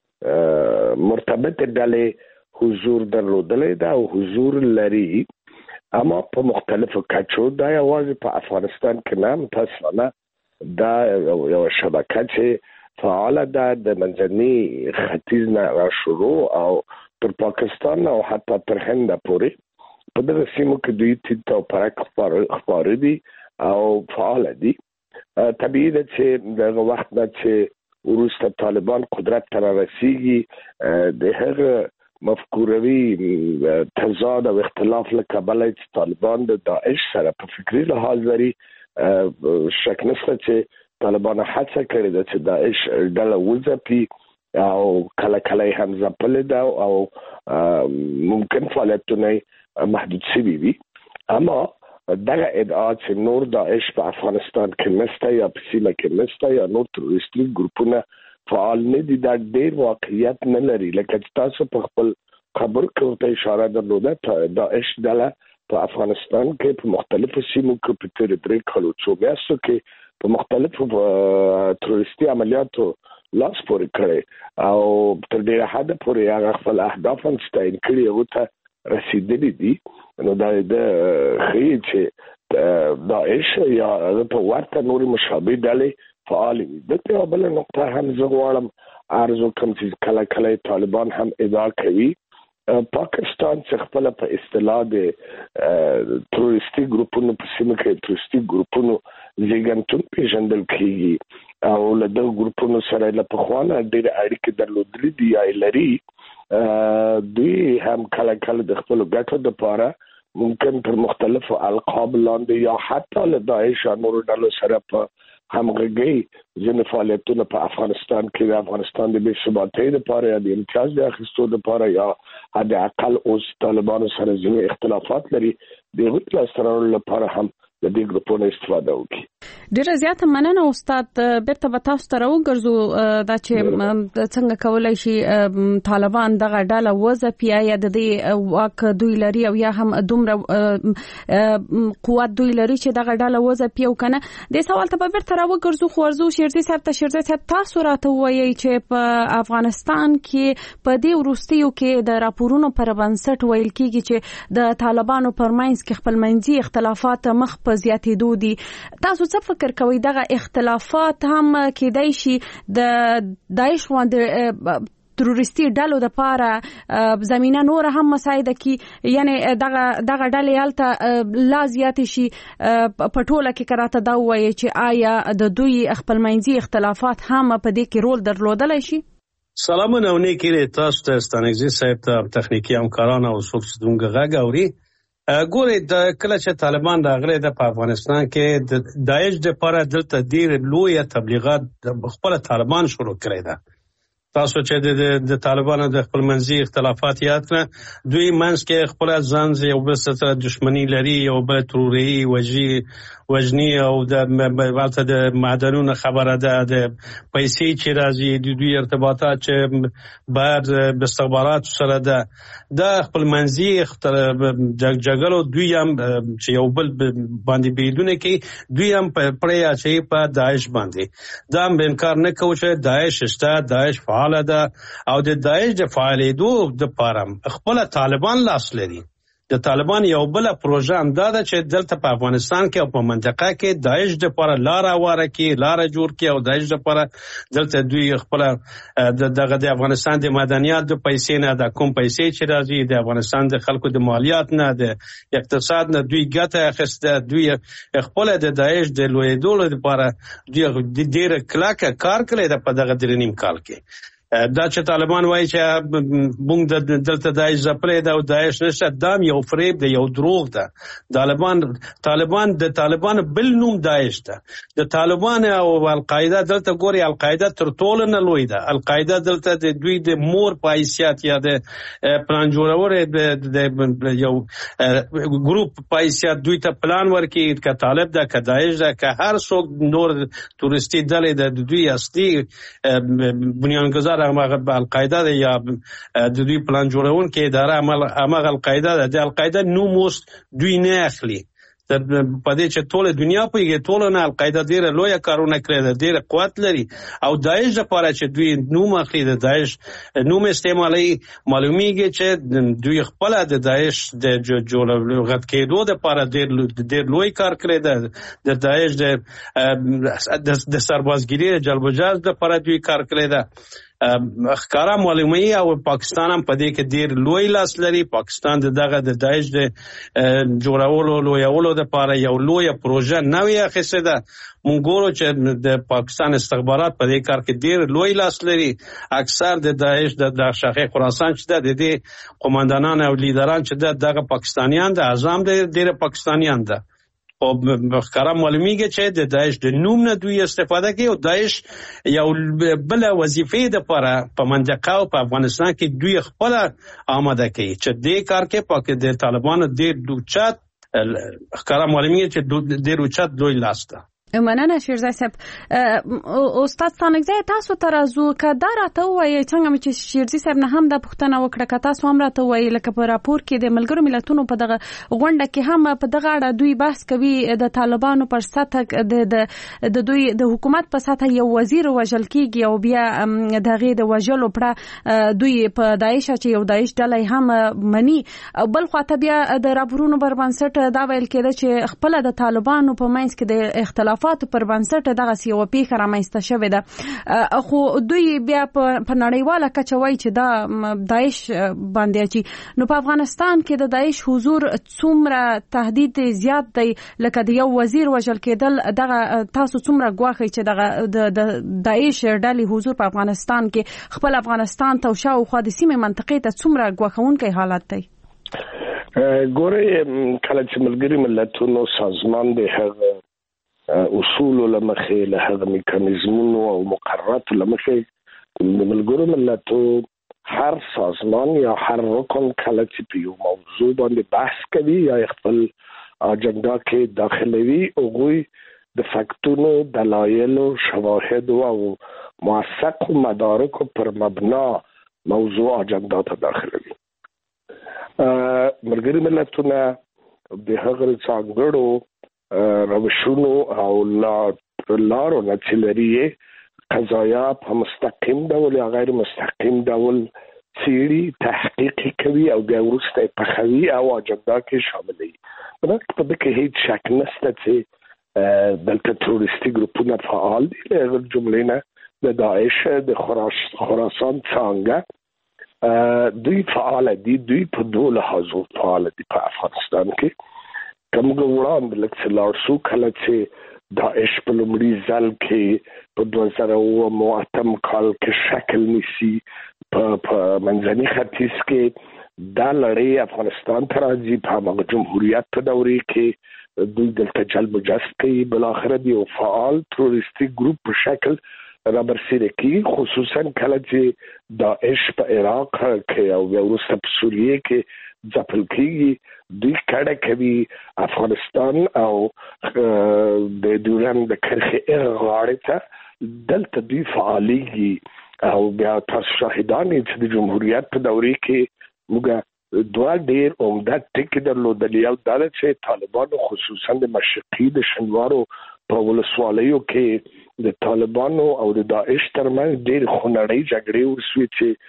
مرتبط ډلې حضور درلودلې ده او حضور لري اما په مختلفو کچو دا یوازې په افغانستان کې نه متاسفانه دا یو شبکه چې فعاله ده د منځني ختیځ نه را شروع او تر پاکستان او حتی تر هند پورې په دغه سیمو کې دوی تیت او پرک خبرې دي او فعاله دي. طبیعي ده چې دغه وخت نه چې وروسته طالبان قدرت ته رسیږي د هغه مفکوروي تضاد او اختلاف له کبله چې طالبان د داعش سره په فکری لحاظ لري شک نشته چې طالبان هڅه کړې ده چې داعش ډله وځپي او کله کله هم ځپلې ده او ممکن فعالیتونه محدود شوي وي اما دغه ادعا چې نور داعش په افغانستان کې نشته یا په سیمه کې نشته یا نور تروریستي ګروپونه فعال نه دي دا ډېر واقعیت نه لري. لکه تاسو په خپل خبر کې ته اشاره درلوده داعش ډله په افغانستان کې په مختلفو سیمو کې په تیر درې کلو څو میاشتو کې په مختلفو تروریستي عملیاتو لاس پورې کړی او تر ډېره حده پورې هغه خپل اهداف هم ستاین کړي او ته رسیدلي دي. نو دا د ښیي چې داعش یا په ورته نورې مشابه ډلې فعال وي. دغه یو بل نقطه هم زه غواړم ارزو کوم چې کله کله طالبان هم ادعا کوي پاکستان چې خپل په اصطلاح د تروریستي ګروپونو په سیمه کې تروریستي ګروپونو زیږنتون پیژندل کیږي او له دغه ګروپونو سره له پخوانه ډېر اړیکې درلودلې دي یا لري دوی هم کله کله د خپل ګټو لپاره ممکن پر مختلفو القاب لاندې یا حتی له داعش او نورو ډلو سره په همغږي ځینې فعالیتونه په افغانستان کې د افغانستان د بې ثباتۍ لپاره یا د امتیاز د اخیستو لپاره یا حد اقل اوس طالبانو سره ځینې اختلافات لري د هغوی لاسته راوړلو لپاره هم د دې ګروپونو استفاده وکړي. ډیره زیاته مننه استاد. بیرته به تاسو ته راوګرځو دا چې څنګه کولای شي طالبان دغه ډله وځپي یا د دې واک دوی لري او یا هم دومره قوت دوی لري چې دغه ډله وځپي او کنه. د سوال ته به بیرته راوګرځو خو ورزو شیرزي صاحب ته شیرزي صاحب تاسو راته وایي چې په افغانستان کې په دې وروستیو کې د راپورونو پر بنسټ ویل کیږي چې د طالبانو پرمنځ کې خپل منځي اختلافات مخ په په زیاتېدو دي. تاسو څه فکر کوئ دغه اختلافات هم کېدای شي د داعش غوندې تروریستي ډلو د پاره زمينه نور هم مساعده کی، یعنی دغه دغه ډلې هلته لا زیات شي په ټوله کې کراته دا وایي چې آیا د دوی خپل منځي اختلافات هم په دې کې رول درلودلی شي؟ سلامونه او نیکی تاسو ته ستانګزي صاحب ته تخنیکی همکاران او څوک چې دغه غږ اوري. ګوري د کله چې طالبان راغلي د افغانستان کې د داعش د پاره دلته ډیر لوی تبلیغات خپل طالبان شروع کړی ده. تاسو چې د طالبانو د خپل منځي اختلافات یاد کړه، دوی منځ کې خپل ځان یو بل سره دښمنی لري، یو بل تروري وجي وجنی او د والته د معدنونو خبره ده، د پیسې چې راځي د دوی ارتباطات چې بهر استخبارات سره ده، د خپل منځي جګړو دوی هم چې یو بل باندې بریدونه کوي، دوی هم پرې اچي په داعش باندې. دا هم انکار نه کوي چې داعش شته، داعش فعال ده او د داعش د فعالیدو د پاره خپل طالبان لاس لري. د طالبان یو بل پروژه هم دا ده چې دلته په افغانستان کې او په منطقه کې داعش د پاره لار اواره کې لار جوړ کې او داعش د پاره دلته دوی خپل دغه د افغانستان د مدنیات د پیسې نه د کوم پیسې چې راځي د افغانستان د خلکو د مالیات نه د اقتصاد نه دوی ګټه اخیسته، دوی خپل د داعش د لویدولو لپاره دوی ډیر کلک کار کړی په دغه درنیم کال کې. دا چې طالبان وایي چې موږ دلته داعش ځپلې ده او داعش نشته، دا یو فریب ده، یو دروغ ده. طالبان طالبان د طالبان بل نوم داعش ده. د طالبان او القاعده دلته ګوري، القاعده تر ټولو نه لوی ده. القاعده دلته د دوی د مور په حیثیت یا د پلان جوړور د یو ګروپ په حیثیت دوی ته پلان ورکي، که طالب ده که داعش ده که هر څوک نور تورستی ډلې ده، دوی اصلي بنیانګذار هغه القاعده ده یا د دوی پلان جوړون کې اداره عمل هغه القاعده ده. د القاعده نوم اوس دوی نه اخلي. په دې چې ټول دنیا پوهیږي ټول نه القاعده ډیره لوی کارونه کړی ده، ډیره قوت لري او داعش لپاره چې دوی نوم اخلي د داعش نوم استعمالي، معلومیږي چې دوی خپل د داعش د جوړغت کېدو لپاره ډیر ډیر لوی کار کړی ده. د داعش د د سربازګری جلب و جذب لپاره دوی کار کړی ده. ښکارا معلومي او پاکستان هم په دې کې ډیر لوی لاس لري. پاکستان دغه د داعش د جوړولو لویولو لپاره یو لوی پروژه نوې اخیسته ده. مونږ ګورو چې د پاکستان استخبارات په دې کار کې ډیر لوی لاس لري. اکثر د داعش د شاخه خراسان چې د دې قوماندانان او لیدران چې دغه پاکستانیان د اعظم د ډیر پاکستانیان ده. او ښکارا معلومیږي چې د داعش د نوم نه دوی استفاده کوي او داعش یو بل وظیفې د لپاره په منطقه او په افغانستان کې دوی خپل آماده کوي چې دې کار کې پاک د طالبانو د دوچات ښکارا معلومیږي چې د دوچات دوی لاسته. مننه شیرزای صاحب. استاد ستانګزی تاسو ته راځو، که دا راته وایي څنګه چې شیرزي صاحب نه هم دا پوښتنه وکړه، که تاسو هم راته وایي لکه په راپور کې د ملګرو ملتونو په دغه غونډه کې هم په دغه اړه دوی بحث کوي د طالبانو پر سطح د د دوی د حکومت په سطح یو وزیر وژل کیږي او بیا دغه د وژلو پر دوی په داعش چې یو داعش ډلې هم مني. بل خواته بیا د راپورونو پر بنسټ دا ویل کېده چې خپل د طالبانو په منځ کې د اختلاف پر بنسټ دغه سیو پیښه رامنځته شوې ده، خو دوی بیا په نړیواله کچه وایي چې دا داعش باندې اچي. نو په افغانستان کې د داعش حضور څومره تهدید زیات دی لکه د یو وزیر وژل کېدل، دغه تاسو څومره ګواښئ چې دغه د داعش ډلې حضور په افغانستان کې خپل افغانستان ته او شاوخوا د سیمې منطقې ته څومره ګواښونکی حالت دی؟ ګورئ کله چې ملګري ملتونو سازمان د هغه اصول لمخې له هغه میکانیزمونو او مقررات لمخې د ملګرو ملتو هر سازمان یا هر رکن کله چې په یو موضوع باندې بحث کوي یا خپل اجنډا کې داخلوي، هغوی د فکتونو، دلایلو، شواهد او موثق مدارکو پر مبنا موضوع اجنډا ته داخلوي. ملګري ملتونه د هغه څنګهړو روشونو او لارو نه چې لري قضایا په مستقیم ډول یا غیر مستقیم ډول سیری تحقیق کوي او بیا وروسته پخوي او اجندا کې شامل دي. په دې کې هیڅ شک نشته چې دلته تروریستي ګروپونه فعال دي. له جملې نه د داعش د خراسان څنګه دوی فعال دي. دوی په دوه لحاظو فعال دي په افغانستان کې. کوم وړاندې لکه لارسو کله چې داعش په لومړي ځل کې په دوه زره اووه اتم کال کې شکل نیسي په منځني ختیځ کې دا لړۍ افغانستان ته راځي. په هغه جمهوریت په دورې کې دوی دلته جلب و جذب کوي. بلاخره د یو فعال تروریستي ګروپ په شکل رابرسېره کیږي، خصوصا کله چې داعش په عراق کې او بیا وروسته په سوریه کې ځپل کیږي. دوی کډه کوي افغانستان او د ډیورند د کرښې غاړې ته دلته دوی فعالېږي او بیا تاسو شاهدان چې د جمهوریت په دورې کې موږ دوه ډېر عمده ټکي درلودل. یو دا چې طالبانو خصوصا د مشرقي د شنوارو په ولسوالیو کې د طالبانو او د داعش ترمنځ ډېر خونړۍ جګړې وسوې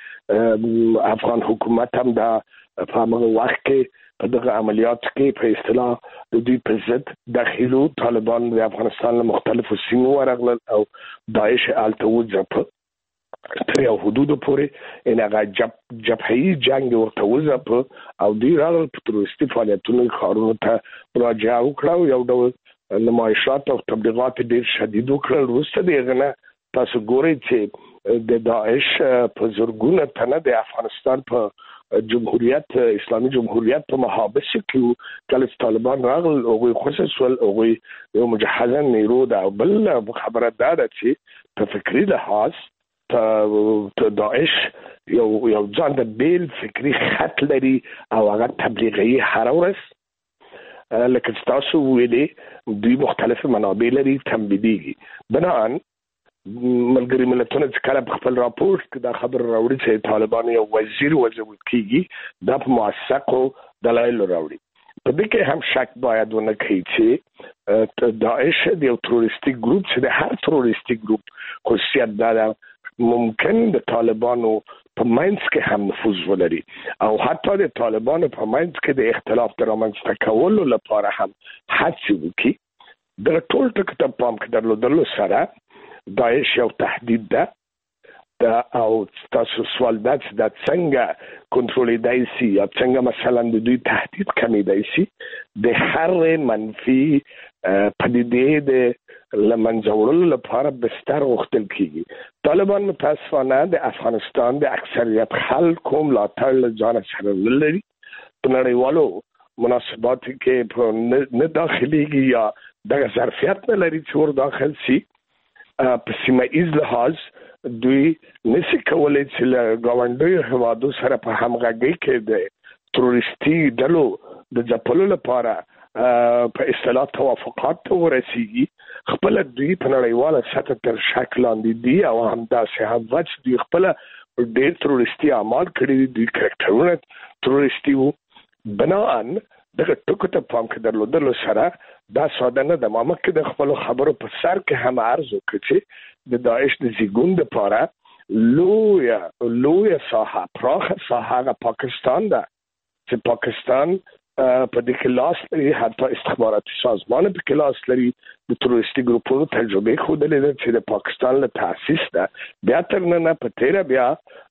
چې افغان حکومت هم دا په هغه وخت کې په دغه عملیات کې په اصطلاح د دوی په ضد داخلو طالبان د افغانستان له مختلفو سیمو ورغلل او داعش هلته وځپه تر یو حدودو پورې ان هغه جب جبهي جنگ ورته وځپه او دوی راغلل په تروریستي فعالیتونو ښارونو ته مراجعه وکړه. یو ډول نمایشات او تبلیغات ډېر شدید وکړل. وروسته د هغه نه تاسو ګورئ چې د داعش په زرګونه تنه د افغانستان په جمهوریت اسلامي جمهوریت په محابسه کې کله طالبان راغل او غوي خصوصل او غوي یو مجهزه نیرو دا بل خبره ده چې په فکری لحاظ ته داعش یو یو ځان د بیل فکری خط لري او هغه تبلیغي هر ورځ لکه تاسو ویلي دوی مختلف منابع لري تنبیدي. بناً ملګری ملتونه چې کله په خپل راپور کې دا خبر راوړي چې طالبان یو وزیر وځول کیږي دا په موثقو دلایل راوړي. په دې کې هم شک باید ونه کړي چې داعش د یو تروریستي ګروپ چې د هر تروریستي ګروپ خصوصیت دا ممکن د طالبانو په منځ کې هم نفوذ ولري او حتی د طالبانو په منځ کې د اختلاف د رامنځته کولو لپاره هم هڅې وکړي. د ټول ټکو ته پام کې درلودلو سره داعش یو تهدید ده او تاسو سوال ده چې دا څنګه کنټرولېدای شي یا څنګه مثلا د دوی تهدید کمیدای شي. د هر منفي پدیدې د لمنځه وړلو لپاره بستر غوښتل کیږي. طالبان متاسفانه د افغانستان د اکثریت خلکو ملاتړ له ځانه سره نه لري. په نړیوالو مناسباتو کې نه داخليږي یا دغه ظرفیت نه لري چې ور داخل شي. په سیمه ایز لحاظ دوی نشي کولای چې له ګاونډیو هیوادو سره په همغږۍ کې د تروریستي ډلو د ځپلو لپاره په اصطلاح توافقات ته ورسیږي. خپل دوی په نړیواله سطح تر شک لاندې دي او همداسې هم وڅ دوی خپل ډېر تروریستي اعمال کړي دي. دوی کرکټرونه تروریستي وو. بناً دغه ټکو ته پام کې درلودلو سره دا ساده نه ده. ما مخکې د خپلو خبرو په سر کې هم عرض وکړ چې د داعش د زیږون دپاره لویه لویه ساحه پراخه ساحه هغه پاکستان ده چې پاکستان په دې کې لاس لري. حتی استخباراتي سازمان په کې لاس لري. د تروریستي ګروپونو تجربه ښودلې ده چې د پاکستان له تاسیس ده بیا تر ننه په تیره بیا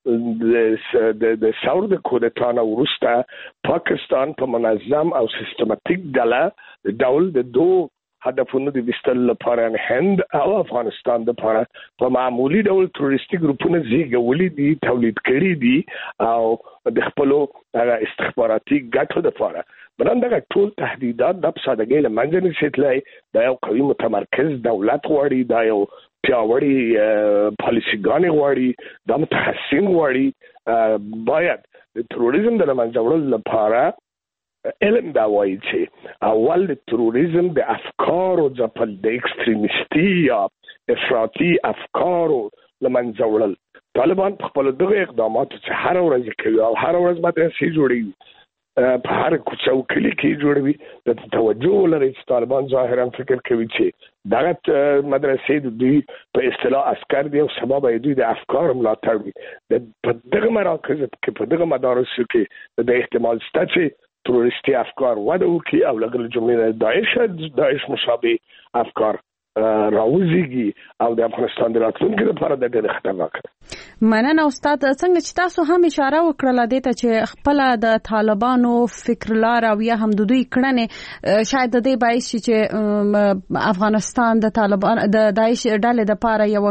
د ثور د کودتا نه وروسته پاکستان په منظم او سیستماتیک ډله ډول د دوه هدفونو د وستل لپاره هند او افغانستان د لپاره په معمولی ډول تروریستي ګروپونه زیږولي دي، تولید کړي دي او د خپلو استخباراتي ګټو لپاره. بلان دغه ټول تهدیدات د سادهګۍ له منځه نشي تللی. دا یو قوي متمرکز دولت غواړي، دا یو پیاوړی پالیسیګانې غواړي، دا متخصصین غواړي. باید د تروریزم د منځه وړلو لپاره علم دا وایي چې اول د تروریزم د افکارو ځپل، د اکستریمیستي یا افراطي افکارو له منځه وړل. طالبان په خپلو دغه اقداماتو چې هره ورځ کوي او هره ورځ مدرسې جوړوي په هر کوڅه او کلی کې جوړوي د توجه لري چې طالبان ظاهرا فکر کوي چې دغه مدرسې د دوی په اصطلاح عسكر دي او سبب دوی د افکار ملاتړ وي د په دغه مراکز کې په دغه مدارسو کې د احتمال شته چې تروریستي افکار وده وکړي او لږ جمله داعش داعش مشابه افکار راوځيږي او د افغانستان د راتلونکي لپاره د ډېر خطرناک ده. مننه استاد. څنګه چې تاسو هم اشاره وکړه د ته چې خپل د طالبانو فکر لار او یا هم د دوی کړنې شاید د دې باعث چې افغانستان د طالبان د داعش ډلې د پاره یو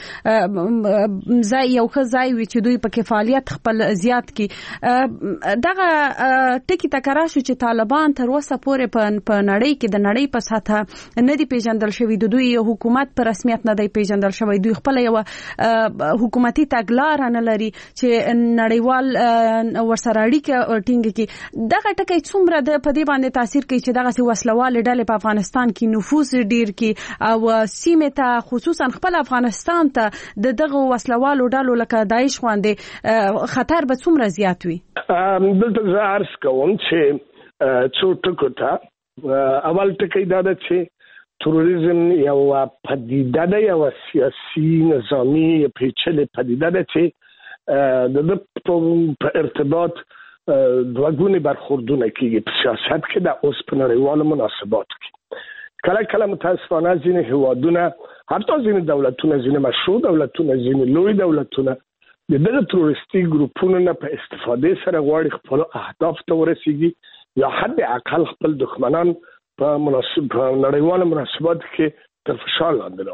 ښه ځای یو ښه ځای وي چې دوی په کفاليت خپل زیات کی دغه ټکی تکرار شو چې طالبان تر اوسه پورې په نړۍ کې د نړۍ په سطح نه دی پیژندل شوی. دوی حکومت په رسمیت نه دی پیژندل شوی. دوی خپل یو حکومتي تګلار نه لري چې نړیوال ورسره اړیکه ټینګ کړي. دغه ټکی څومره د پدې باندې تاثیر کوي چې دغه وسلوال ډلې په افغانستان کې نفوذ ډیر کړي او سیمه ته خصوصا خپل افغانستان ته د دغه وسلوالو ډلو لکه داعش باندې خطر به څومره زیات وي؟ دلته زه عرض کوم چې څو ټکو ته اول ټکی دا ده چې تروریزم یو پدیده ده، یو سیاسي نظامی پیچلې پدیده ده چې د په ارتباط دوه ګونې برخوردونه کېږي په سیاست کې د اوس په نړیوالو مناسباتو کې. کله کله متاسفانه ځینې هیوادونه حتی ځینې دولتونه ځینې مشروع دولتونه ځینې لوی دولتونه د دغه تروریستي ګروپونو نه په استفادې سره غواړي خپل اهداف ته ورسیږي یا حد اقل خپل دښمنان په مناسب په نړیوالو مناسباتو کې تر فشار لاندې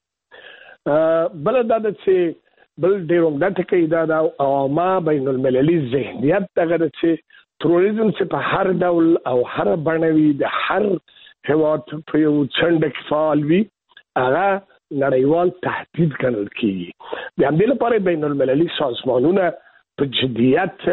راوړي. بل دا د چې بل ډېر عمده ټکی دا د عوامه بین المللي ذهنیت دغه د چې تروریزم چې په هر ډول او هر بڼه وي د هر هیواد په یو څنډه کې فعال وي هغه نړیوال تهدید ګڼل کېږي. د همدې لپاره بین المللي سازمانونه په جدیت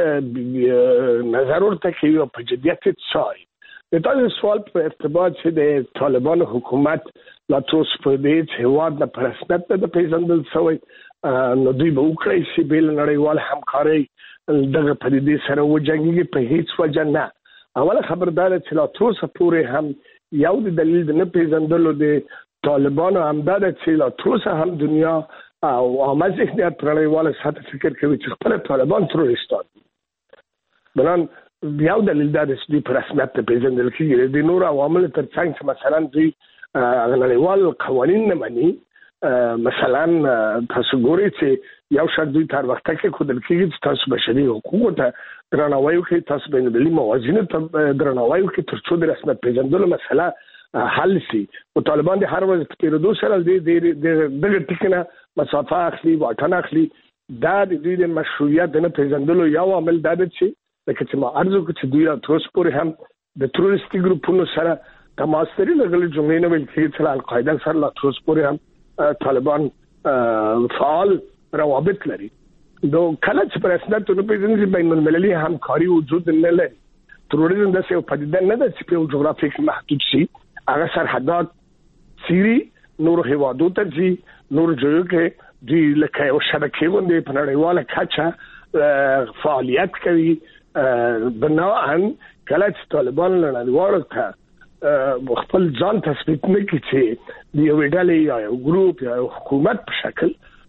نظر ورته کوي او په جدیت څاري. د تاسو سوال په ارتباط چې د طالبان حکومت لا توس په دې هیواد د پرسنت د پیژندل شوی نو دوی به وکړي چې بل نړیوال همکاري دغه پدیدې سره وجنګي په هیڅ وجه نه. اوله خبردار چې لا توس پورې هم یو د دلیل د نه پیژندلو د طالبان همدار چې لا توس هم دنیا او عامه ذهنیت پر نړیوال سطح فکر کوي چې خپل طالبان تروریستان بلان یو دلیل دا د دوی په رسمیت ته پیژندل کېږي. د نور عوامل تر څنګ چې مثلا دوی نړیوال قوانین نه مني، مثلا تاسو ګورئ چې یو شرط دوی تر وخته کې ښودل کېږي چې تاسو بشري حقوقو ته درناوی وکړئ، تاسو بین المللي موازینو ته درناوی وکړئ تر څو د رسمیت پیژندلو مسله حل شي. او طالبان د هر ورځ په تېرېدو سره د دغه ټکي نه مسافه اخلي، واټن اخلي. دا د دوی د مشروعیت د نه پیژندلو یو عامل دا دی چې لکه چې ما عرض وکړ چې دوی تر اوسه پورې هم د تروریستي ګروپونو سره تماس لري. لږ جملې نه ویل کېږي چې القاعده سره لا تر اوسه پورې هم طالبان فعال روابط لري. نو کله چې په رسمیت نه پیژني بین المللي همکاري وجود نه لري. تروریزم د څه په دې نه ده چې په جغرافیک محدود شي، هغه سرحدات سيري نور هیوادو ته ځي، نور ځایو کې دوی لکه یو شبکې غوندې په نړیواله کچه فعالیت کوي. بناءً کله چې طالبان نړیوالو ته خپل ځان تثبیت نه کړي چې د یوې ډلې یا یو ګروپ یا یو حکومت په شکل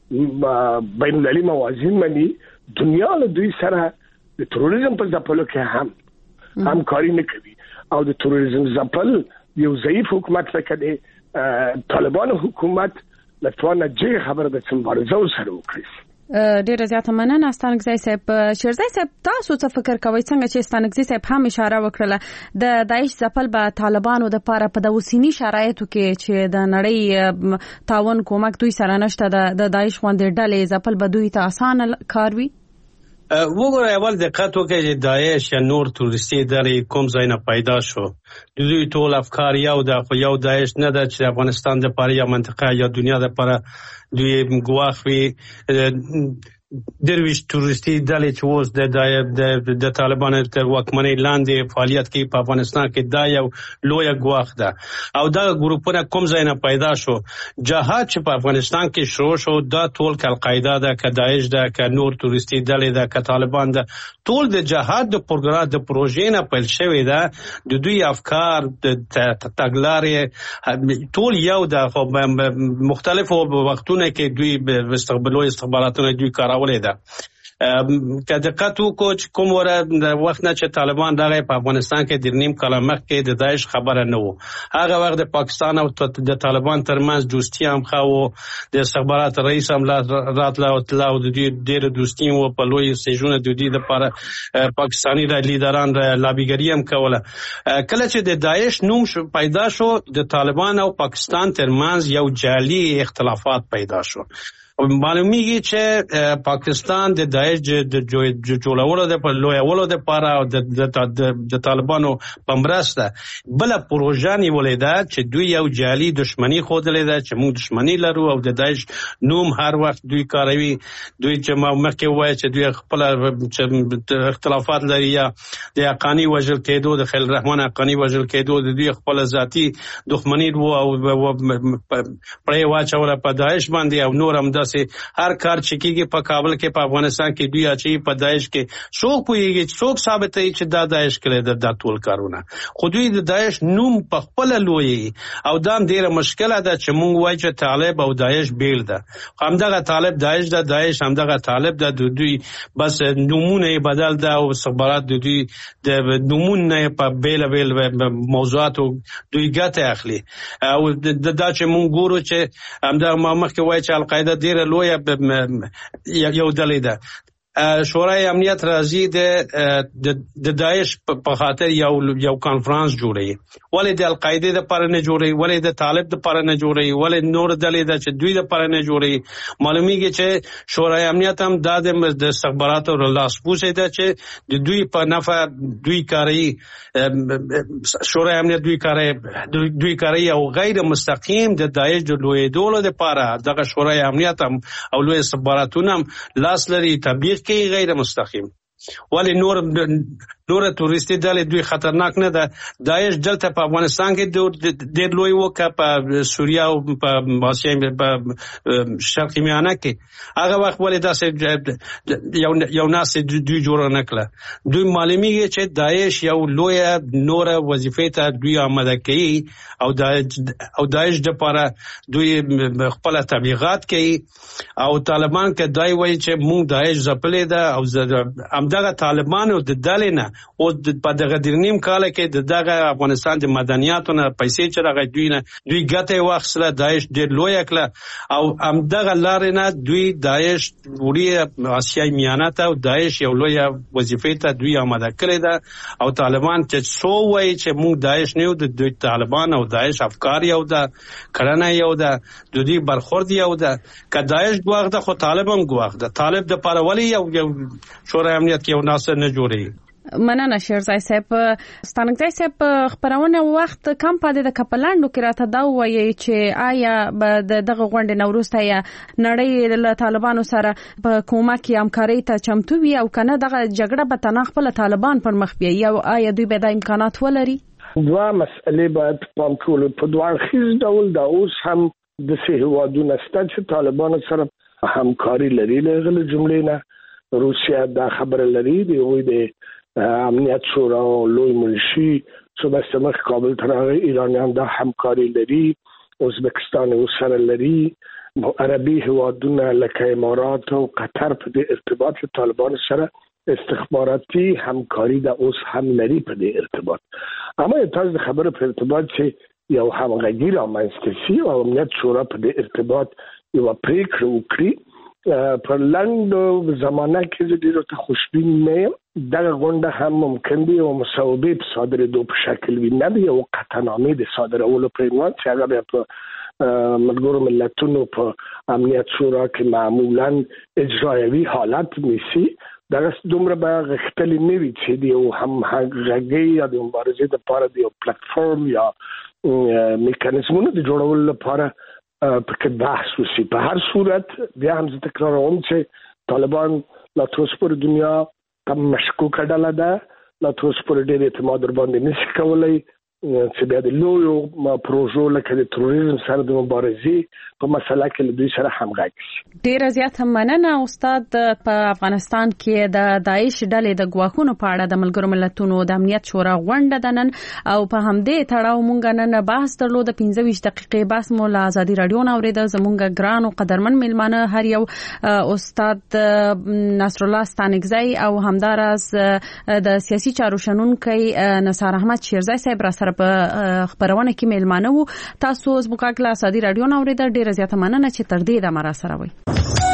بین المللي موازین مني، دنیا له دوی سره د تروریزم په ځپلو کې هم همکاري نه کوي. او د تروریزم ځپل یو ضعیف حکومت لکه د طالبانو حکومت لتوانه جې خبره د مبارزه سره وکړي. ډیره زیاته مننه ستانګزی صاحب. شیرزی صاحب تاسو څه فکر کوئ څنګه چې ستانګزی صاحب هم اشاره وکړه د داعش ځپل به طالبانو د پاره په د اوسنی شرایطو کې چې د نړۍ تعاون کومک دوی سره نشته د داعش غونډې ډلې ځپل به دوی ته اسانه کار وي؟ وګورئ اول دقت وکړئ چې داعش یا نور تروریستي ډلې کوم ځای نه پیدا شو. دوی ټول افکار یو ده، خو یو داعش نه ده چې افغانستان د پاره یا منطقه یا دنیا د پاره دوی ګواخ وي. درویش تورستی ډلې چې اوس د د طالبانو تر واکمنۍ لاندې فعالیت کوي په افغانستان کې دا یو لویه ګواښ ده او دا ګروپونه کوم ځای نه پیدا شو. جهاد چې په افغانستان کې شروع شو دا ټول که القاعده ده که داعش ده که نور تورستی ډلې ده که طالبان ده ټول د جهاد د پروګرام د پروژې نه پیل شوی ده. د دوی افکار د تګلارې ټول یو ده خو مختلفو وختونو کې دوی استقبالو استخباراتونه دوی کار ولې ده. که دقت وکړو چې کوم وره د وخت نه چې طالبان دغه په افغانستان کې د نیم کال مخکې د داعش خبره نه و، هغه وخت د پاکستان او د طالبان ترمنځ دوستي هم ښه و، د استخبارات رئیس هم راتله او تله او د دوی ډېره دوستي و په لوی سیجونه د دوی دپاره پاکستاني لیدران لابیګري هم کوله. کله چې د داعش نوم پیدا شو د طالبان او پاکستان ترمنځ یو جعلي اختلافات پیدا شو. معلومیږي چې پاکستان د داعش د جوړولو د لویولو د پاره او د طالبانو په مرسته بل پروژه نیولې ده چې دوی یو جعلي دښمنی خوده ده چې موږ دښمنی لرو او د داعش نوم هر وخت دوی کاروي. دوی چې ما مخکې وایي چې دوی خپل اختلافات لري یا د حقانی وژل کېدو د خلیل الرحمن حقانی وژل کېدو د دوی خپل ذاتی دښمنی وو او پرې واچوله په داعش باندې او نور هم هر کار چې کېږي په کابل کې په افغانستان کې دوی اچي په داعش کې څوک پوهېږي څوک ثابتوي چې دا داعش کړی دا ټول کارونه، خو دوی د داعش نوم په خپله لوی او دا هم ډېره مشکله ده چې مونږ وایو چې طالب او داعش بیل ده، خو همدغه طالب داعش ده، داعش همدغه طالب ده، د دوی بس نومونه یې بدل ده او استخبارات د دوی د نومونه په بیله بیل موضوعاتو دوی ګټه اخلي. او دا چې مونږ ګورو چې همدغه ما مخکې وایي چې القاعده ډېره لویه یو ډلې ده. شورای امنیت راځي د داعش په خاطر یو یو کانفرنس جوړوي، ولې د القاعده د لپاره نه جوړوي، ولې د طالب د لپاره نه جوړوي، ولې نور ډلې ده چې دوی د لپاره نه جوړوي. معلومیږي چې شورای امنیت هم دا د استخباراتو لاسپوڅی ده چې د دوی په نفع دوی کاروي، شورای امنیت دوی کاروي دوی کاروي او غیر مستقیم د داعش د لویېدولو دپاره دغه شورای امنیت هم او لوی استخباراتونه هم لاس لري تبلیغ کې غیر مستقیم. ولی نور نور تورستی ډلې دوی خطرناک نه ده. داعش دلته په افغانستان کې ډېر لوی و که په سوریه او په اسیا په شرق میانه کې هغه وخت ولې داسې یو یو ناسې دوی جوړه نه کړه. دوی معلومیږي چې داعش یو لویه نوره وظیفې ته دوی آماده کوي او او داعش دپاره دوی خپله تبلیغات کوي او طالبان که دای وایي چې مونږ داعش ځپلې ده او همدغه طالبانو د ډلې نه او په دغه درې نیم کاله کې د دغه افغانستان د مدنیاتو نه پیسې چې راغی دوی نه دوی ګټه یې واخیستله، داعش ډېر لویه کړه او همدغه لارې نه دوی داعش وړي اسیای میانه ته او داعش یو لویه وظیفې ته دوی آماده کړې ده. او طالبان چې څو وایي چې موږ داعش نه یو، د دوی طالبان او داعش افکار یو ده، کړنه یو ده، د دوی برخورد یو ده. که داعش ګواښ ده خو طالب هم ګواښ ده. طالب دپاره ولې یو یو شورای امنیت کې یو ناصر نه جوړوي؟ مننه شیرزای صاحب. ستانکزی صاحب خبرونه وخت کم پاتې د کپلانډو کې راته دا وایي چې آیا د دغه غونډې نه وروسته یا نړۍ له طالبانو سره په کومک یا همکارۍ ته چمتو وي او کنه دغه جګړه به تنها خپل طالبان پر مخ بیایي او آیا دوی به دا امکانات ولري؟ دوه مسئلې باید پام کول. په دوه اړخیز ډول دا اوس هم د سه هیوادونو شته چې طالبانو سره همکاري لري. له غل جملې نه روسیه دا خبره لري د وی د امنیت شورا او لوی منشي چې بس مخ کابل ته ایرانیان دا همکاري لري، ازبکستان او سره لري، عربي هیوادونه لکه امارات او قطر په دې ارتباط طالبان سره استخباراتي همکاري دا اوس هم لري په دې ارتباط. اما تاسو خبره په ارتباط چې یو همغږي رامنځته شي او امنیت شورا په دې ارتباط یو پریکړه وکړي پر لنډ زمانه کې ډیرو ته خوشبین نه یم. دغه غونډه هم ممکن دی او مصوبې په صادرېدو په شکل وي، نه یو قطعنامې د صادرولو په عنوان چې هغه بیا په ملګرو ملتونو په امنیت شورا کې معمولا اجرایوي حالت نیسي. دغه دومره به غښتلي نه وي چې د یو همغږۍ یا د مبارزې دپاره د یو پلټفورم یا میکانیزمونو د جوړولو لپاره پکې بحث وشي. په هر صورت بیا هم زه تکراروم چې طالبان لا تر اوسه دنیا ته مشکوک ډله ده، لا تر اوسه پورې ډېر اعتماد ور باندې نشي کولای چې بیا د لویو پروژو لکه د تروریزم سره د مبارزې په مسله کې له دوی سره همغږي شي. ډېره زیاته مننه استاد. په افغانستان کې د داعش ډلې د ګواښونو په اړه د ملګرو ملتونو د امنیت شورا غونډه ده نن، او په همدې تړاو مونږ نن بحث درلود. پنځه ویشت دقیقې بحث مو له ازادي رادیو نه اورېده. زمونږ ګران او قدرمن میلمانه هر یو استاد نصر الله ستانکزی او همداراز د سیاسي چارو شنونکی نثار احمد شیرزی صاحب را سره په خبرونه کې میلمانه وو. تاسو زموږ کله ازادي رادیو نه اورېده. ډېره زیاته مننه چې تر دې د مرا سره وي.